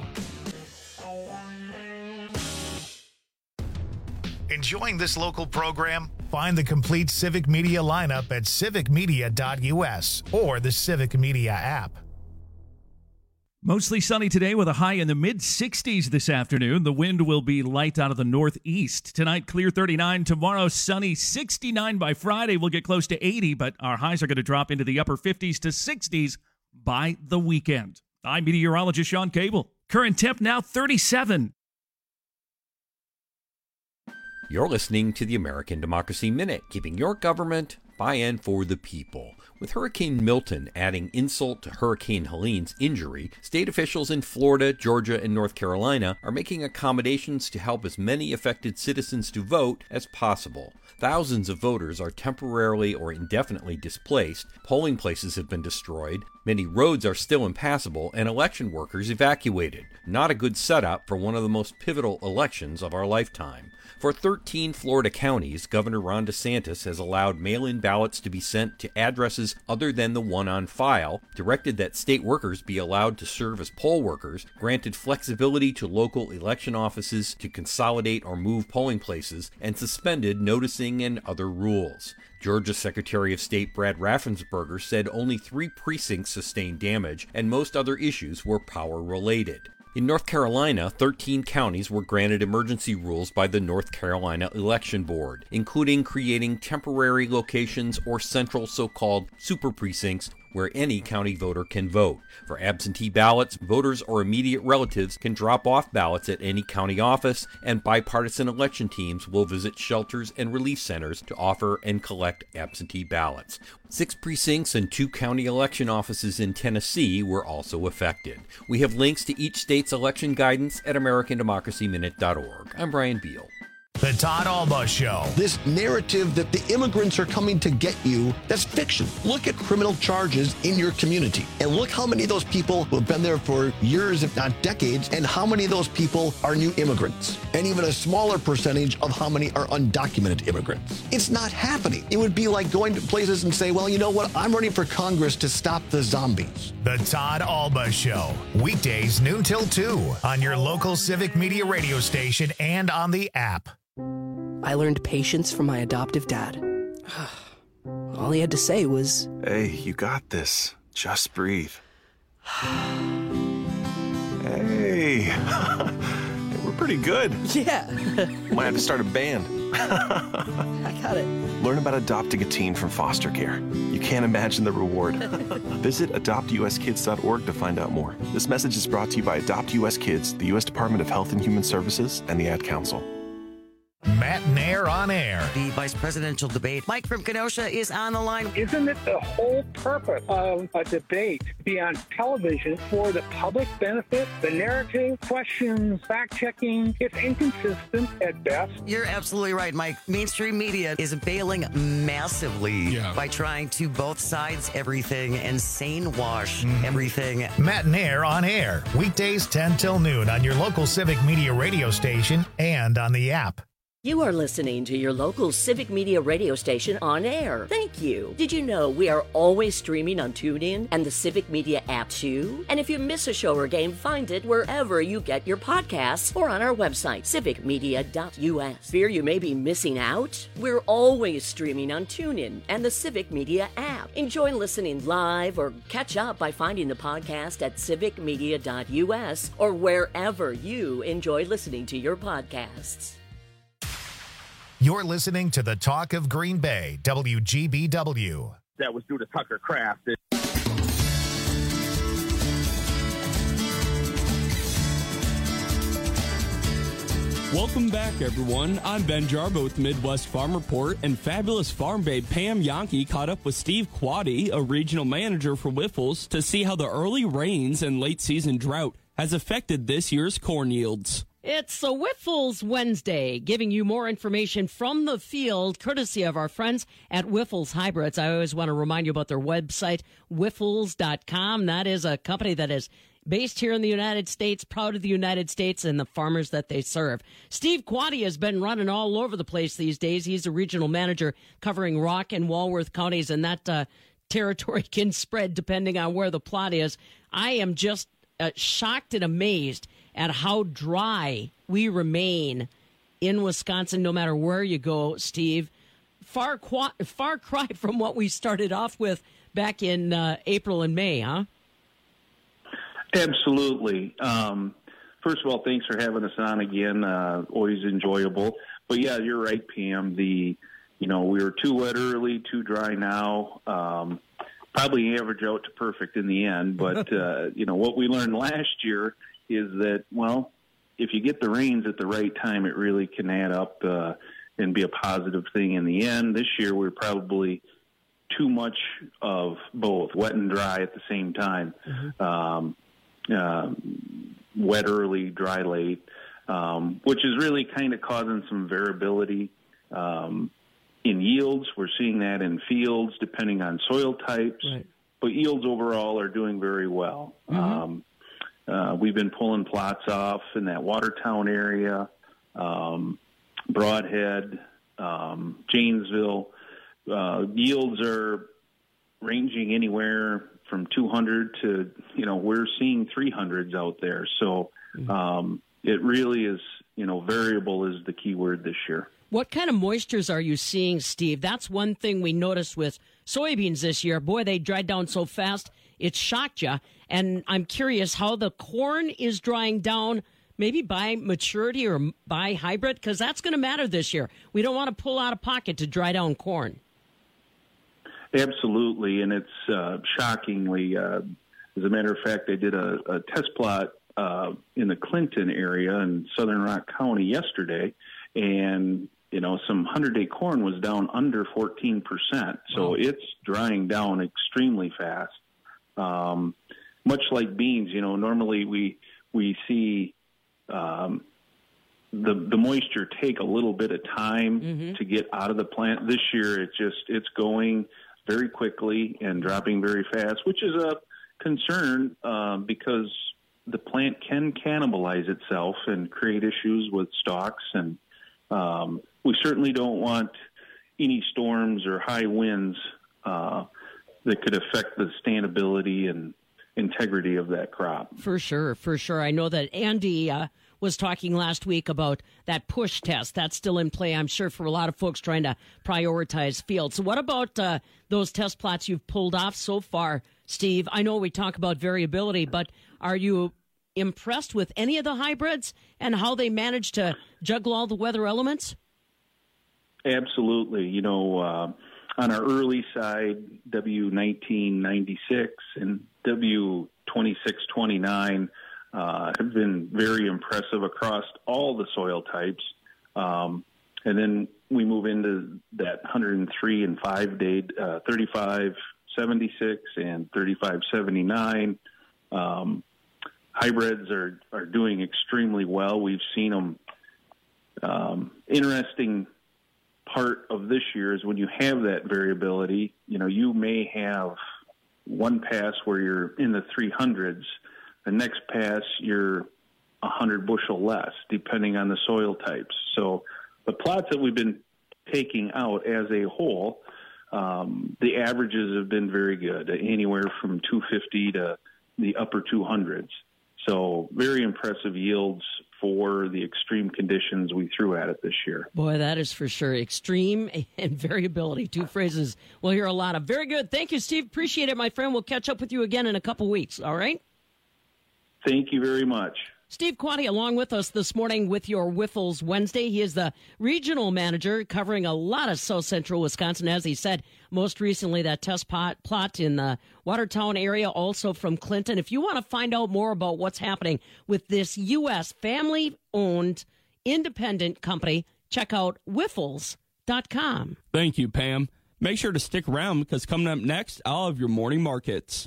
[SPEAKER 1] Enjoying this local program? Find the complete Civic Media lineup at civic media dot u s or the Civic Media app.
[SPEAKER 23] Mostly sunny today with a high in the mid sixties this afternoon. The wind will be light out of the northeast. Tonight, clear thirty-nine. Tomorrow, sunny sixty-nine. By Friday, we'll get close to eighty, but our highs are going to drop into the upper fifties to sixties by the weekend. I'm meteorologist Sean Cable. Current temp now thirty-seven.
[SPEAKER 24] You're listening to the American Democracy Minute, keeping your government by and for the people. With Hurricane Milton adding insult to Hurricane Helene's injury, state officials in Florida, Georgia, and North Carolina are making accommodations to help as many affected citizens to vote as possible. Thousands of voters are temporarily or indefinitely displaced, polling places have been destroyed, many roads are still impassable, and election workers evacuated. Not a good setup for one of the most pivotal elections of our lifetime. For thirteen Florida counties, Governor Ron DeSantis has allowed mail-in ballots to be sent to addresses other than the one on file, directed that state workers be allowed to serve as poll workers, granted flexibility to local election offices to consolidate or move polling places, and suspended noticing and other rules. Georgia Secretary of State Brad Raffensperger said only three precincts sustained damage, and most other issues were power-related. In North Carolina, thirteen counties were granted emergency rules by the North Carolina Election Board, including creating temporary locations or central so-called super precincts where any county voter can vote. For absentee ballots, voters or immediate relatives can drop off ballots at any county office, and bipartisan election teams will visit shelters and relief centers to offer and collect absentee ballots. Six precincts and two county election offices in Tennessee were also affected. We have links to each state's election guidance at american democracy minute dot org. I'm Brian Beal.
[SPEAKER 1] The Todd Albaugh Show.
[SPEAKER 22] This narrative that the immigrants are coming to get you, that's fiction. Look at criminal charges in your community and look how many of those people who have been there for years, if not decades, and how many of those people are new immigrants, and even a smaller percentage of how many are undocumented immigrants. It's not happening. It would be like going to places and say, well, you know what? I'm running for Congress to stop the zombies.
[SPEAKER 1] The Todd Albaugh Show. Weekdays noon till two on your local Civic Media radio station and on the app.
[SPEAKER 25] I learned patience from my adoptive dad. All he had to say was,
[SPEAKER 30] "Hey, you got this. Just breathe." Hey, we're pretty good.
[SPEAKER 25] Yeah.
[SPEAKER 30] Might have to start a band.
[SPEAKER 25] I got it.
[SPEAKER 30] Learn about adopting a teen from foster care. You can't imagine the reward. Visit adopt u s kids dot org to find out more. This message is brought to you by Adopt U S Kids, the U S Department of Health and Human Services, and the Ad Council.
[SPEAKER 1] Matt Nair on air.
[SPEAKER 13] The vice presidential debate. Mike from Kenosha is on the line.
[SPEAKER 2] Isn't it the whole purpose of a debate to be on television for the public benefit? The narrative, questions, fact-checking, it's inconsistent at best.
[SPEAKER 13] You're absolutely right, Mike. Mainstream media is bailing massively yeah. by trying to both sides everything and sane wash mm-hmm. everything.
[SPEAKER 1] Matt Nair on air. Weekdays ten till noon on your local Civic Media radio station and on the app.
[SPEAKER 26] You are listening to your local Civic Media radio station on air. Thank you. Did you know we are always streaming on TuneIn and the Civic Media app too? And if you miss a show or game, find it wherever you get your podcasts or on our website, civic media dot u s. Fear you may be missing out? We're always streaming on TuneIn and the Civic Media app. Enjoy listening live or catch up by finding the podcast at civic media dot u s or wherever you enjoy listening to your podcasts.
[SPEAKER 1] You're listening to the Talk of Green Bay, W G B W.
[SPEAKER 6] That was due to Tucker Kraft.
[SPEAKER 8] Welcome back, everyone. I'm Ben Jarbo with Midwest Farm Report, and fabulous farm babe Pam Yankee caught up with Steve Quaddy, a regional manager for Wyffels, to see how the early rains and late season drought has affected this year's corn yields.
[SPEAKER 29] It's a Wyffels Wednesday, giving you more information from the field, courtesy of our friends at Wyffels Hybrids. I always want to remind you about their website, wyffels dot com. That is a company that is based here in the United States, proud of the United States and the farmers that they serve. Steve Quaddy has been running all over the place these days. He's a regional manager covering Rock and Walworth counties, and that uh, territory can spread depending on where the plot is. I am just uh, shocked and amazed at how dry we remain in Wisconsin, no matter where you go, Steve. Far, qu- far cry from what we started off with back in uh, April and May, huh?
[SPEAKER 6] Absolutely. Um, first of all, thanks for having us on again. Uh, always enjoyable. But yeah, you're right, Pam. The you know we were too wet early, too dry now. Um, probably average out to perfect in the end. But uh, you know what we learned last year is that, well, if you get the rains at the right time, it really can add up uh, and be a positive thing in the end. This year, we're probably too much of both, wet and dry at the same time. Mm-hmm. Um, uh, wet early, dry late, um, which is really kind of causing some variability um, in yields. We're seeing that in fields, depending on soil types. Right. But yields overall are doing very well. Mm-hmm. Um, Uh, we've been pulling plots off in that Watertown area, um, Broadhead, um, Janesville. Uh, yields are ranging anywhere from two hundred to, you know, we're seeing three hundreds out there. So um, it really is, you know, variable is the key word this year.
[SPEAKER 29] What kind of moistures are you seeing, Steve? That's one thing we noticed with soybeans this year. Boy, they dried down so fast, it shocked you. And I'm curious how the corn is drying down, maybe by maturity or by hybrid, because that's going to matter this year. We don't want to pull out of pocket to dry down corn.
[SPEAKER 6] Absolutely, and it's uh, shockingly, uh, as a matter of fact, they did a, a test plot uh, in the Clinton area in Southern Rock County yesterday, and you know, some hundred-day corn was down under fourteen percent. So wow. It's drying down extremely fast. Um, much like beans, you know, normally we we see um, the the moisture take a little bit of time mm-hmm. to get out of the plant. This year, it just it's going very quickly and dropping very fast, which is a concern uh, because the plant can cannibalize itself and create issues with stalks. And um, we certainly don't want any storms or high winds uh, that could affect the standability and integrity of that crop.
[SPEAKER 29] For sure, for sure. I know that Andy uh, was talking last week about that push test. That's still in play, I'm sure, for a lot of folks trying to prioritize fields. So what about uh, those test plots you've pulled off so far, Steve? I know we talk about variability, but are you impressed with any of the hybrids and how they manage to juggle all the weather elements?
[SPEAKER 6] Absolutely. You know, uh, on our early side, W nineteen ninety-six and W twenty-six twenty-nine uh, have been very impressive across all the soil types. Um, and then we move into that one hundred three and five day, uh, thirty-five seventy-six and thirty-five seventy-nine. Um, hybrids are, are doing extremely well. We've seen them. Um, interesting part of this year is when you have that variability, you know, you may have one pass where you're in the three hundreds. The next pass, you're one hundred bushel less, depending on the soil types. So the plots that we've been taking out as a whole, um, the averages have been very good, anywhere from two fifty to the upper two hundreds. So very impressive yields for the extreme conditions we threw at it this year.
[SPEAKER 29] Boy, that is for sure. Extreme and variability, two phrases we'll hear a lot of. Very good. Thank you, Steve. Appreciate it, my friend. We'll catch up with you again in a couple weeks, all right?
[SPEAKER 6] Thank you very much.
[SPEAKER 29] Steve Quade along with us this morning with your Whiffles Wednesday. He is the regional manager covering a lot of South Central Wisconsin. As he said, most recently that test pot, plot in the Watertown area, also from Clinton. If you want to find out more about what's happening with this U S family-owned independent company, check out whiffles dot com.
[SPEAKER 8] Thank you, Pam. Make sure to stick around because coming up next, I'll have your morning markets.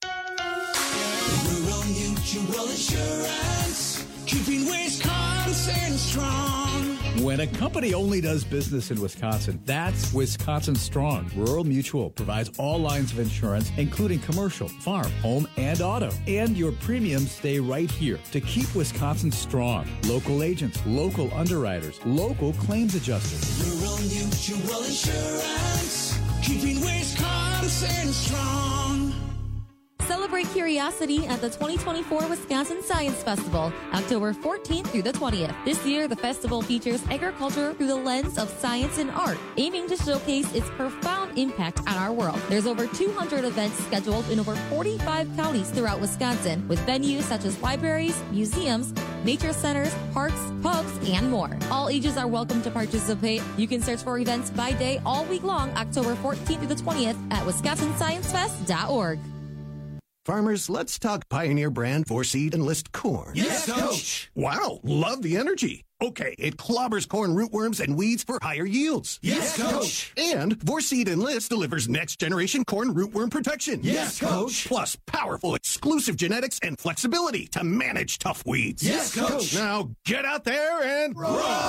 [SPEAKER 3] Rural Mutual Insurance, keeping Wisconsin strong.
[SPEAKER 4] When a company only does business in Wisconsin, that's Wisconsin Strong. Rural Mutual provides all lines of insurance, including commercial, farm, home, and auto. And your premiums stay right here to keep Wisconsin strong. Local agents, local underwriters, local claims adjusters.
[SPEAKER 3] Rural Mutual Insurance, keeping Wisconsin strong.
[SPEAKER 10] Celebrate curiosity at the twenty twenty-four Wisconsin Science Festival, October fourteenth through the twentieth. This year, the festival features agriculture through the lens of science and art, aiming to showcase its profound impact on our world. There's over two hundred events scheduled in over forty-five counties throughout Wisconsin, with venues such as libraries, museums, nature centers, parks, pubs, and more. All ages are welcome to participate. You can search for events by day all week long, October fourteenth through the twentieth at wisconsin science fest dot org.
[SPEAKER 11] Farmers, let's talk Pioneer brand Vorseed Enlist corn.
[SPEAKER 3] Yes, Coach.
[SPEAKER 11] Wow, love the energy. Okay, it clobbers corn rootworms and weeds for higher yields.
[SPEAKER 3] Yes, Coach.
[SPEAKER 11] And Vorseed Enlist delivers next-generation corn rootworm protection.
[SPEAKER 3] Yes, Coach.
[SPEAKER 11] Plus powerful exclusive genetics and flexibility to manage tough weeds.
[SPEAKER 3] Yes, Coach.
[SPEAKER 11] Now get out there and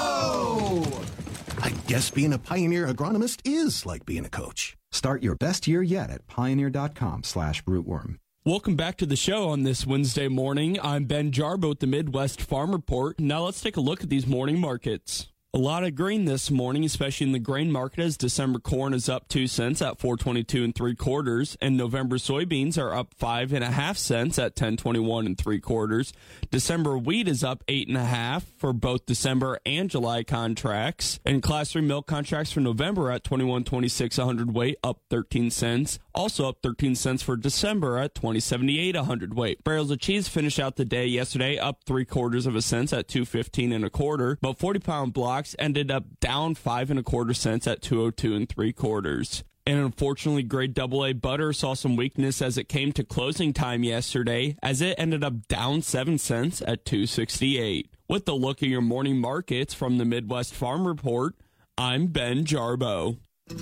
[SPEAKER 3] grow!
[SPEAKER 11] I guess being a Pioneer agronomist is like being a coach.
[SPEAKER 14] Start your best year yet at pioneer.com slash rootworm.
[SPEAKER 8] Welcome back to the show on this Wednesday morning. I'm Ben Jarbo with the Midwest Farm Report. Now let's take a look at these morning markets. A lot of green this morning, especially in the grain market, as December corn is up two cents at four twenty-two and three quarters, and November soybeans are up five and a half cents at ten twenty-one and three quarters. December wheat is up eight and a half for both December and July contracts, and Class three milk contracts for November at twenty-one twenty-six a hundredweight, up thirteen cents. Also up thirteen cents for December at twenty seventy-eight a hundredweight. Barrels of cheese finished out the day yesterday up three quarters of a cent at two fifteen and a quarter, but forty pound blocks ended up down five and a quarter cents at two oh two and three quarters. And unfortunately, grade double A butter saw some weakness as it came to closing time yesterday, as it ended up down seven cents at two sixty-eight. With a look at your morning markets from the Midwest Farm Report, I'm Ben Jarbo.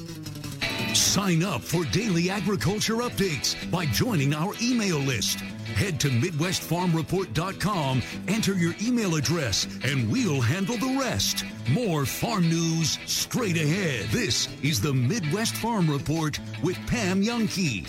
[SPEAKER 19] Sign up for daily agriculture updates by joining our email list. Head to midwest farm report dot com, enter your email address, and we'll handle the rest. More farm news straight ahead. This is the Midwest Farm Report with Pam Youngkey.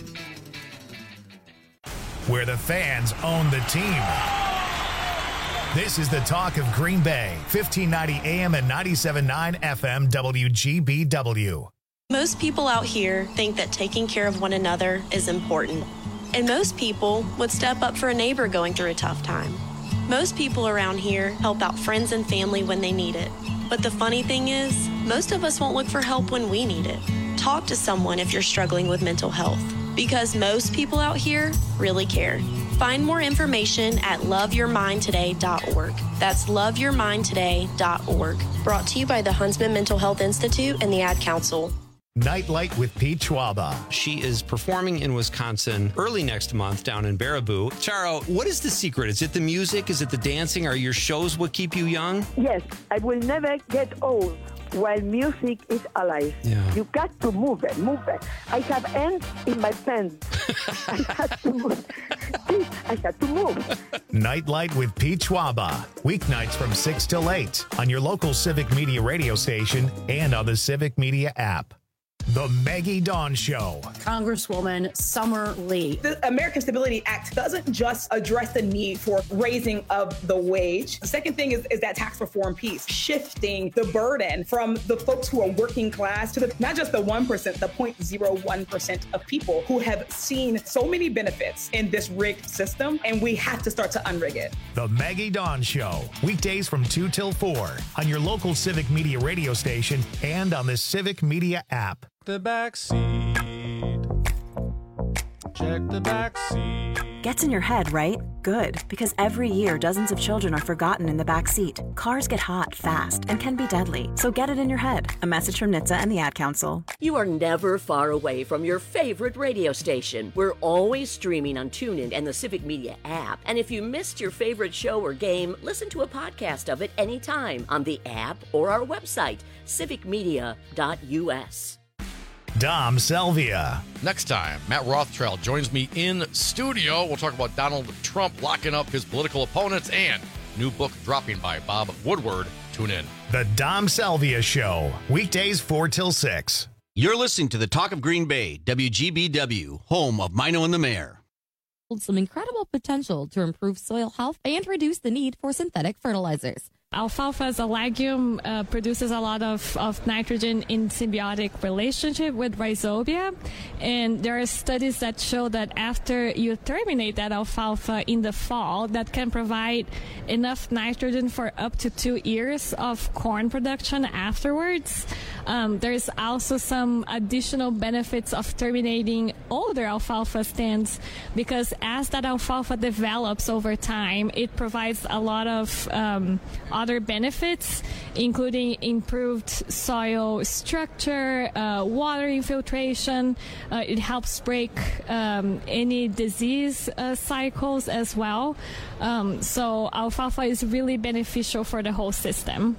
[SPEAKER 1] Where the fans own the team. This is the talk of Green Bay, fifteen ninety A M and ninety-seven point nine F M W G B W.
[SPEAKER 20] Most people out here think that taking care of one another is important. And most people would step up for a neighbor going through a tough time. Most people around here help out friends and family when they need it. But the funny thing is, most of us won't look for help when we need it. Talk to someone if you're struggling with mental health, because most people out here really care. Find more information at love your mind today dot org. That's love your mind today dot org. Brought to you by the Huntsman Mental Health Institute and the Ad Council.
[SPEAKER 1] Nightlight with Pete Schwaba.
[SPEAKER 21] She is performing in Wisconsin early next month down in Baraboo. Charo, what is the secret? Is it the music? Is it the dancing? Are your shows what keep you young?
[SPEAKER 27] Yes, I will never get old.
[SPEAKER 5] while music is alive.
[SPEAKER 21] Yeah.
[SPEAKER 5] You got to move it, move it. I have ants in my pants. I had to move. I had to move.
[SPEAKER 1] Nightlight with Pete Schwaba. Weeknights from six till eight on your local Civic Media radio station and on the Civic Media app. The Maggie Dawn Show.
[SPEAKER 7] Congresswoman Summer Lee.
[SPEAKER 9] The American Stability Act doesn't just address the need for raising of the wage. The second thing is, is that tax reform piece, shifting the burden from the folks who are working class to the, not just the one percent, the zero point zero one percent of people who have seen so many benefits in this rigged system, and we have to start to unrig it.
[SPEAKER 1] The Maggie Dawn Show. Weekdays from two till four on your local Civic Media radio station and on the Civic Media app.
[SPEAKER 12] The back seat. Check the back seat.
[SPEAKER 15] Gets in your head, right? Good, because every year dozens of children are forgotten in the back seat. Cars get hot fast and can be deadly, so get it in your head. A message from N H T S A and the Ad Council.
[SPEAKER 26] You are never far away from your favorite radio station. We're always streaming on TuneIn and the Civic Media app. And if you missed your favorite show or game, listen to a podcast of it anytime on the app or our website, civic media dot u s.
[SPEAKER 1] Dom Selvia.
[SPEAKER 16] Next time, Matt Rothschild joins me in studio. We'll talk about Donald Trump locking up his political opponents and new book dropping by Bob Woodward. Tune in.
[SPEAKER 1] The Dom Selvia Show. Weekdays four till six.
[SPEAKER 17] You're listening to the Talk of Green Bay, W G B W, home of Mino and the Mayor.
[SPEAKER 10] Some incredible potential to improve soil health and reduce the need for synthetic fertilizers.
[SPEAKER 18] Alfalfa as a legume uh, produces a lot of, of nitrogen in symbiotic relationship with rhizobia. And there are studies that show that after you terminate that alfalfa in the fall, that can provide enough nitrogen for up to two years of corn production afterwards. Um, there's also some additional benefits of terminating older alfalfa stands, because as that alfalfa develops over time, it provides a lot of um, other benefits, including improved soil structure, uh, water infiltration. Uh, it helps break um, any disease uh, cycles as well. Um, so alfalfa is really beneficial for the whole system.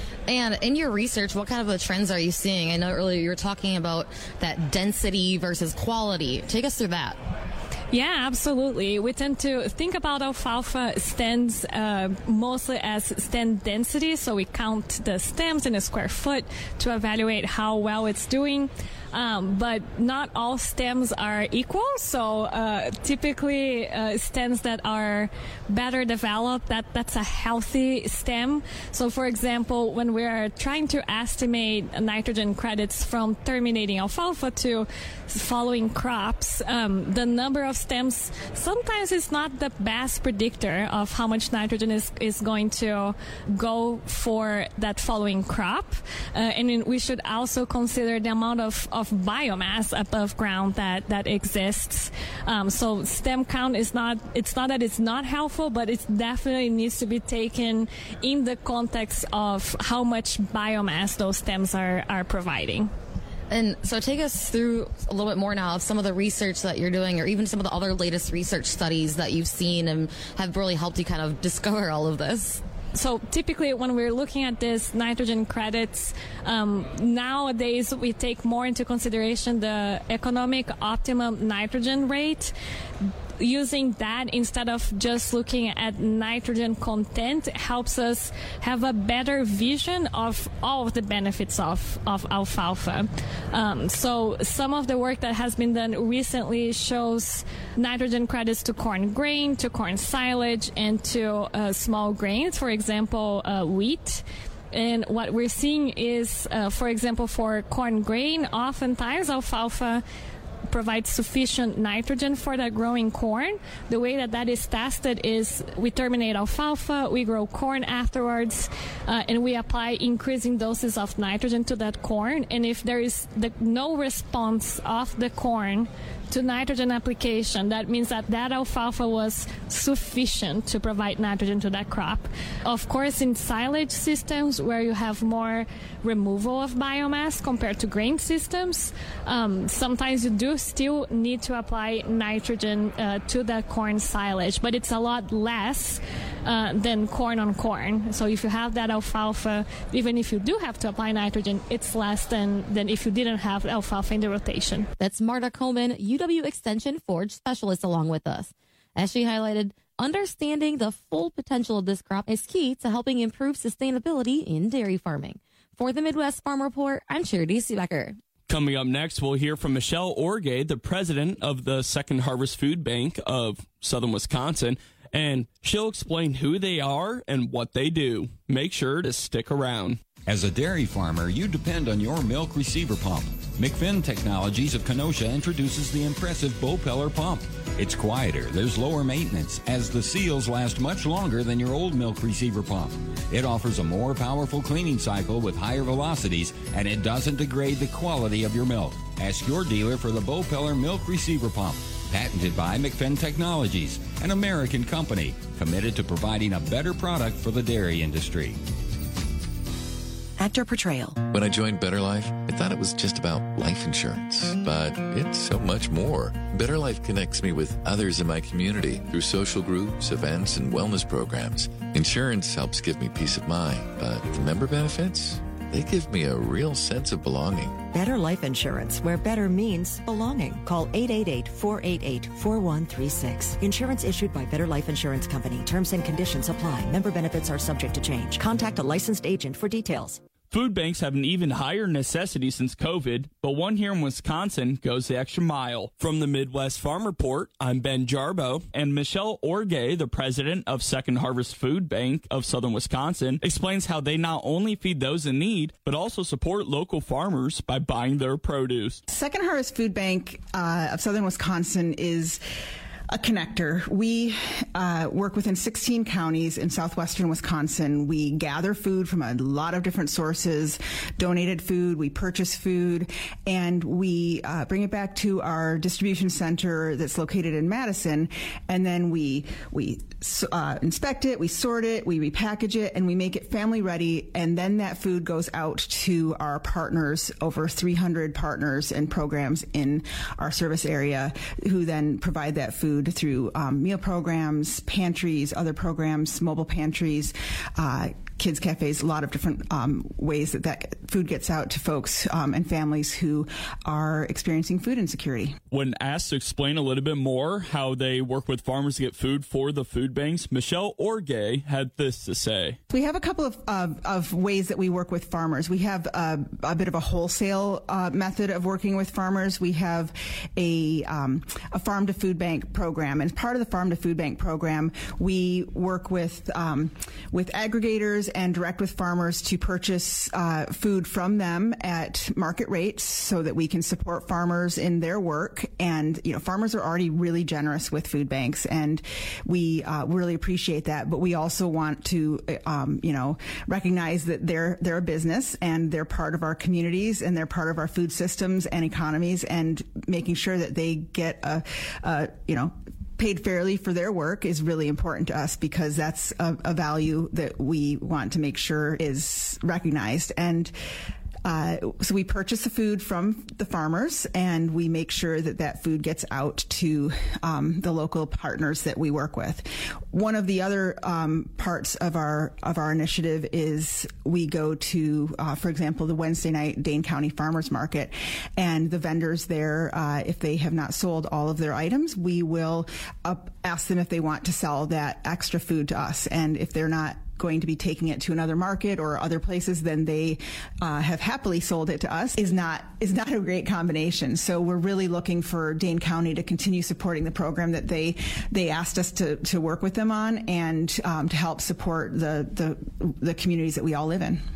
[SPEAKER 10] And in your research, what kind of trends are you seeing? I know earlier you were talking about that density versus quality. Take us through that.
[SPEAKER 18] Yeah, absolutely. We tend to think about alfalfa stems uh, mostly as stem density, so we count the stems in a square foot to evaluate how well it's doing. Um, but not all stems are equal, so uh, typically uh, stems that are better developed, that, that's a healthy stem. So for example, when we're trying to estimate nitrogen credits from terminating alfalfa to following crops, um, the number of stems sometimes is not the best predictor of how much nitrogen is, is going to go for that following crop. Uh, and we should also consider the amount of of biomass above ground that, that exists. Um, so stem count is not, it's not that it's not helpful, but it definitely needs to be taken in the context of how much biomass those stems are, are providing.
[SPEAKER 10] And so take us through a little bit more now of some of the research that you're doing, or even some of the other latest research studies that you've seen and have really helped you kind of discover all of this.
[SPEAKER 18] So typically when we're looking at this nitrogen credits, um, nowadays we take more into consideration the economic optimum nitrogen rate. Using that instead of just looking at nitrogen content helps us have a better vision of all of the benefits of, of alfalfa. Um, so some of the work that has been done recently shows nitrogen credits to corn grain, to corn silage, and to uh, small grains, for example, uh, wheat. And what we're seeing is, uh, for example, for corn grain, oftentimes alfalfa provides sufficient nitrogen for that growing corn. The way that that is tested is we terminate alfalfa, we grow corn afterwards, uh, and we apply increasing doses of nitrogen to that corn. And if there is the, no response of the corn to nitrogen application, that means that that alfalfa was sufficient to provide nitrogen to that crop. Of course, in silage systems where you have more removal of biomass compared to grain systems, um, sometimes you do still need to apply nitrogen uh, to that corn silage, but it's a lot less uh, than corn on corn. So if you have that alfalfa, even if you do have to apply nitrogen, it's less than, than if you didn't have alfalfa in the rotation.
[SPEAKER 10] That's Marta Coleman, U W Extension Forage Specialist, along with us. As she highlighted, understanding the full potential of this crop is key to helping improve sustainability in dairy farming. For the Midwest Farm Report, I'm Charity Seebecker.
[SPEAKER 8] Coming up next, we'll hear from Michelle Orgay, the president of the Second Harvest Food Bank of Southern Wisconsin, and she'll explain who they are and what they do. Make sure to stick around.
[SPEAKER 2] As a dairy farmer, you depend on your milk receiver pump. McFinn Technologies of Kenosha introduces the impressive Bopeller pump. It's quieter, there's lower maintenance, as the seals last much longer than your old milk receiver pump. It offers a more powerful cleaning cycle with higher velocities, and it doesn't degrade the quality of your milk. Ask your dealer for the Bopeller milk receiver pump. Patented by McFinn Technologies, an American company committed to providing a better product for the dairy industry.
[SPEAKER 6] Actor portrayal.
[SPEAKER 13] When I joined Better Life, I thought it was just about life insurance, but it's so much more. Better Life connects me with others in my community through social groups, events, and wellness programs. Insurance helps give me peace of mind, but the member benefits, they give me a real sense of belonging.
[SPEAKER 6] Better Life Insurance, where better means belonging. Call eight eight eight, four eight eight, four one three six. Insurance issued by Better Life Insurance Company. Terms and conditions apply. Member benefits are subject to change. Contact a licensed agent for details.
[SPEAKER 8] Food banks have an even higher necessity since COVID, but one here in Wisconsin goes the extra mile. From the Midwest Farm Report, I'm Ben Jarbo, and Michelle Orgay, the president of Second Harvest Food Bank of Southern Wisconsin, explains how they not only feed those in need, but also support local farmers by buying their produce.
[SPEAKER 22] Second Harvest Food Bank uh, of Southern Wisconsin is a connector. We uh, work within sixteen counties in southwestern Wisconsin. We gather food from a lot of different sources, donated food, we purchase food, and we uh, bring it back to our distribution center that's located in Madison, and then we we uh, inspect it, we sort it, we repackage it, and we make it family ready, and then that food goes out to our partners, over three hundred partners and programs in our service area, who then provide that food through um, meal programs, pantries, other programs, mobile pantries, uh, kids cafes, a lot of different um, ways that that food gets out to folks um, and families who are experiencing food insecurity.
[SPEAKER 8] When asked to explain a little bit more how they work with farmers to get food for the food banks, Michelle Orgay had this to say.
[SPEAKER 22] We have a couple of, uh, of ways that we work with farmers. We have a, a bit of a wholesale uh, method of working with farmers. We have a, um, a farm to food bank program. And as part of the farm to food bank program, we work with, um, with aggregators and direct with farmers to purchase uh, food from them at market rates so that we can support farmers in their work. And, you know, farmers are already really generous with food banks, and we uh, really appreciate that. But we also want to, um, you know, recognize that they're, they're a business and they're part of our communities and they're part of our food systems and economies, and making sure that they get a, a you know, paid fairly for their work is really important to us, because that's a, a value that we want to make sure is recognized. And Uh, so we purchase the food from the farmers, and we make sure that that food gets out to um, the local partners that we work with. One of the other um, parts of our of our initiative is we go to, uh, for example, the Wednesday night Dane County Farmers Market, and the vendors there, uh, if they have not sold all of their items, we will up, ask them if they want to sell that extra food to us. And if they're not going to be taking it to another market or other places, then they uh, have happily sold it to us, is not is not a great combination. So we're really looking for Dane County to continue supporting the program that they they asked us to, to work with them on, and um, to help support the, the the communities that we all live in.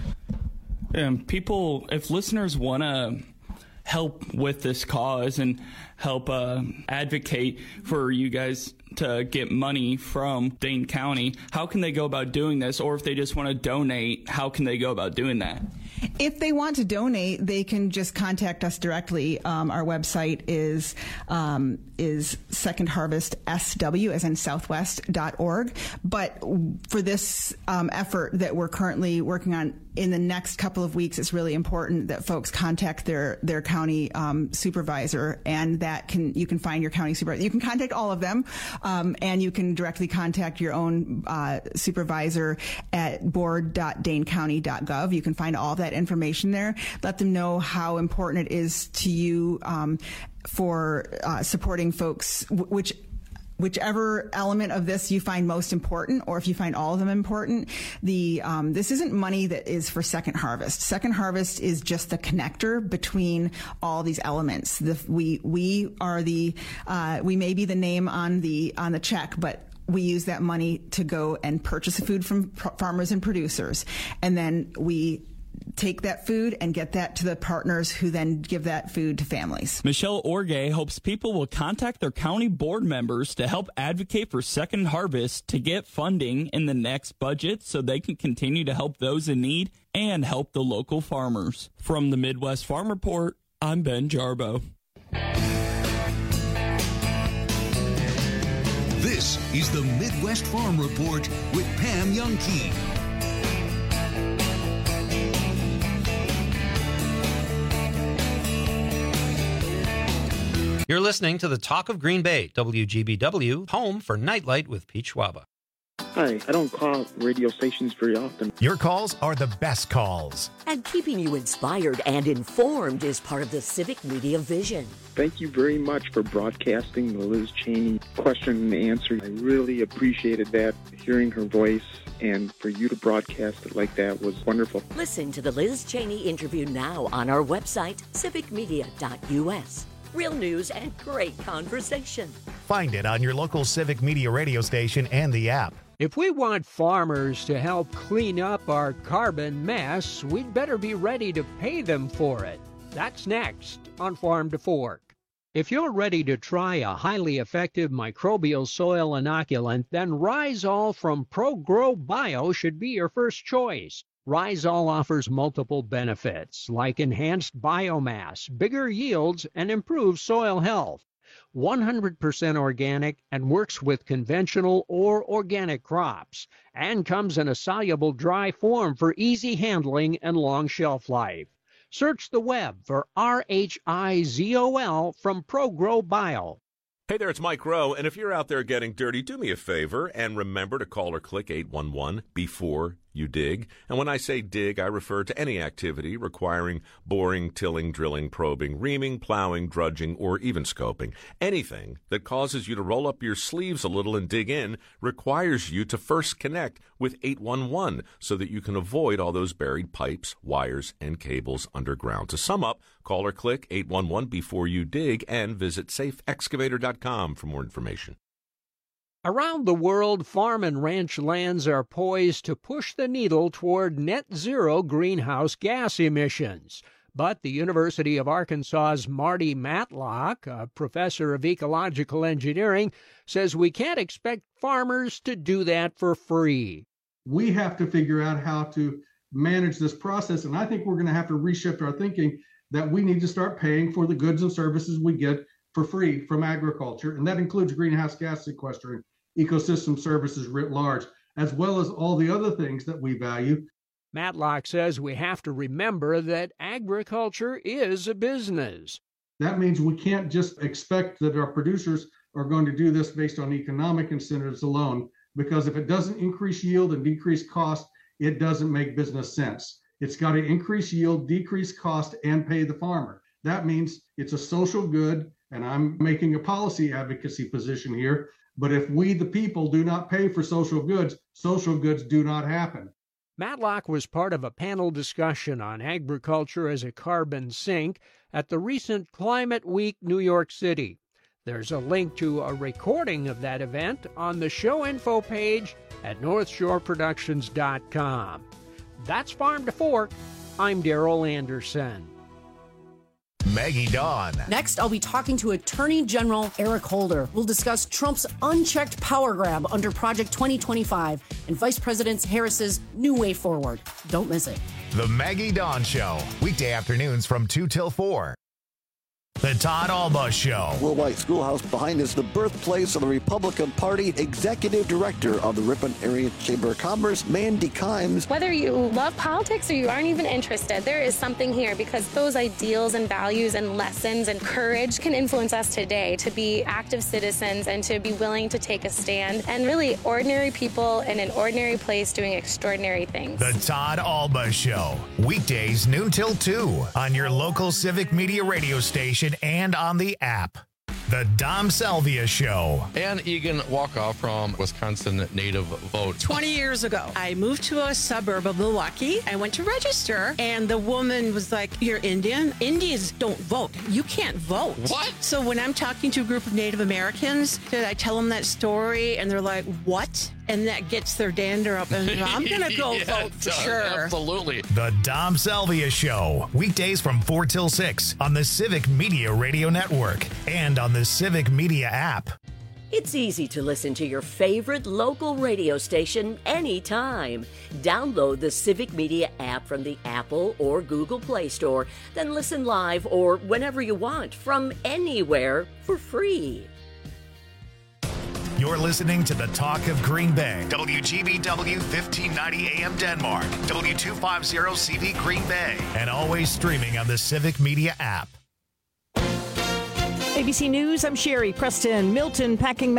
[SPEAKER 8] And people, if listeners want to help with this cause and help uh, advocate for you guys to get money from Dane County, how can they go about doing this? Or if they just want to donate, how can they go about doing that?
[SPEAKER 22] If they want to donate, they can just contact us directly. Um, our website is um, is Second Harvest S W, as in southwest dot org. But for this um, effort that we're currently working on in the next couple of weeks, it's really important that folks contact their their county um, supervisor, and that can you can find your county supervisor. You can contact all of them, um, and you can directly contact your own uh, supervisor at board dot dane county dot gov. You can find all that information there. Let them know how important it is to you um, for uh, supporting folks, which. Whichever element of this you find most important, or if you find all of them important, the um, this isn't money that is for Second Harvest. Second Harvest is just the connector between all these elements. The, we we are the uh, we may be the name on the on the check, but we use that money to go and purchase food from pr- farmers and producers, and then we take that food and get that to the partners who then give that food to families.
[SPEAKER 8] Michelle Orgay hopes people will contact their county board members to help advocate for Second Harvest to get funding in the next budget so they can continue to help those in need and help the local farmers. From the Midwest Farm Report, I'm Ben Jarbo.
[SPEAKER 19] This is the Midwest Farm Report with Pam Youngkey.
[SPEAKER 21] You're listening to the Talk of Green Bay, W G B W, home for Nightlight with Pete Schwaba.
[SPEAKER 3] Hi, I don't call radio stations very often.
[SPEAKER 1] Your calls are the best calls.
[SPEAKER 26] And keeping you inspired and informed is part of the Civic Media vision.
[SPEAKER 3] Thank you very much for broadcasting the Liz Cheney question and answer. I really appreciated that, hearing her voice, and for you to broadcast it like that was wonderful.
[SPEAKER 26] Listen to the Liz Cheney interview now on our website, civic media dot u s. Real news and great conversation.
[SPEAKER 1] Find it on your local Civic Media radio station and the app.
[SPEAKER 4] If we want farmers to help clean up our carbon mess, we'd better be ready to pay them for it. That's next on Farm to Fork. If you're ready to try a highly effective microbial soil inoculant, then Rhizol from ProGrow Bio should be your first choice. Rhizol offers multiple benefits, like enhanced biomass, bigger yields, and improved soil health. one hundred percent organic and works with conventional or organic crops, and comes in a soluble dry form for easy handling and long shelf life. Search the web for R H I Z O L from ProGrow Bio.
[SPEAKER 11] Hey there, it's Mike Rowe, and if you're out there getting dirty, do me a favor and remember to call or click eight one one before you dig. And when I say dig, I refer to any activity requiring boring, tilling, drilling, probing, reaming, plowing, drudging, or even scoping. Anything that causes you to roll up your sleeves a little and dig in requires you to first connect with eight one one so that you can avoid all those buried pipes, wires, and cables underground. To sum up, call or click eight one one before you dig and visit safe excavator dot com for more information.
[SPEAKER 4] Around the world, farm and ranch lands are poised to push the needle toward net zero greenhouse gas emissions. But the University of Arkansas's Marty Matlock, a professor of ecological engineering, says we can't expect farmers to do that for free.
[SPEAKER 23] We have to figure out how to manage this process, and I think we're going to have to reshift our thinking that we need to start paying for the goods and services we get for free from agriculture, and that includes greenhouse gas sequestering, ecosystem services writ large, as well as all the other things that we value.
[SPEAKER 4] Matlock says we have to remember that agriculture is a business.
[SPEAKER 23] That means we can't just expect that our producers are going to do this based on economic incentives alone, because if it doesn't increase yield and decrease cost, it doesn't make business sense. It's got to increase yield, decrease cost, and pay the farmer. That means it's a social good, and I'm making a policy advocacy position here, but if we, the people, do not pay for social goods, social goods do not happen.
[SPEAKER 4] Matlock was part of a panel discussion on agriculture as a carbon sink at the recent Climate Week New York City. There's a link to a recording of that event on the show info page at north shore productions dot com. That's Farm to Fork. I'm Darrell Anderson.
[SPEAKER 1] Maggie Dawn.
[SPEAKER 7] Next, I'll be talking to Attorney General Eric Holder. We'll discuss Trump's unchecked power grab under Project twenty twenty-five and Vice President Harris's new way forward. Don't miss it.
[SPEAKER 1] The Maggie Dawn Show, weekday afternoons from two till four. The The Todd Alba Show.
[SPEAKER 5] Worldwide Schoolhouse behind us, the birthplace of the Republican Party. Executive Director of the Ripon Area Chamber of Commerce, Mandy Kimes.
[SPEAKER 9] Whether you love politics or you aren't even interested, there is something here because those ideals and values and lessons and courage can influence us today to be active citizens and to be willing to take a stand, and really ordinary people in an ordinary place doing extraordinary things.
[SPEAKER 1] The Todd Alba Show. Weekdays noon till two on your local Civic Media radio station and on the app. The Dom Salvia Show.
[SPEAKER 16] And Egan Walkoff from Wisconsin Native Vote.
[SPEAKER 14] twenty years ago, I moved to a suburb of Milwaukee. I went to register, and the woman was like, "You're Indian? Indians don't vote. You can't vote."
[SPEAKER 16] What?
[SPEAKER 14] So when I'm talking to a group of Native Americans, did I tell them that story? And they're like, "What?" And that gets their dander up, and I'm going to go
[SPEAKER 16] Yeah,
[SPEAKER 14] vote for sure.
[SPEAKER 16] Absolutely.
[SPEAKER 1] The Dom Salvia Show. Weekdays from four till six on the Civic Media Radio Network and on the Civic Media app.
[SPEAKER 26] It's easy to listen to your favorite local radio station anytime. Download the Civic Media app from the Apple or Google Play Store, then listen live or whenever you want from anywhere for free.
[SPEAKER 1] You're listening to the Talk of Green Bay. W G B W fifteen ninety A M Denmark. W two fifty C V Green Bay. And always streaming on the Civic Media app.
[SPEAKER 20] A B C News, I'm Sherry Preston. Milton Packing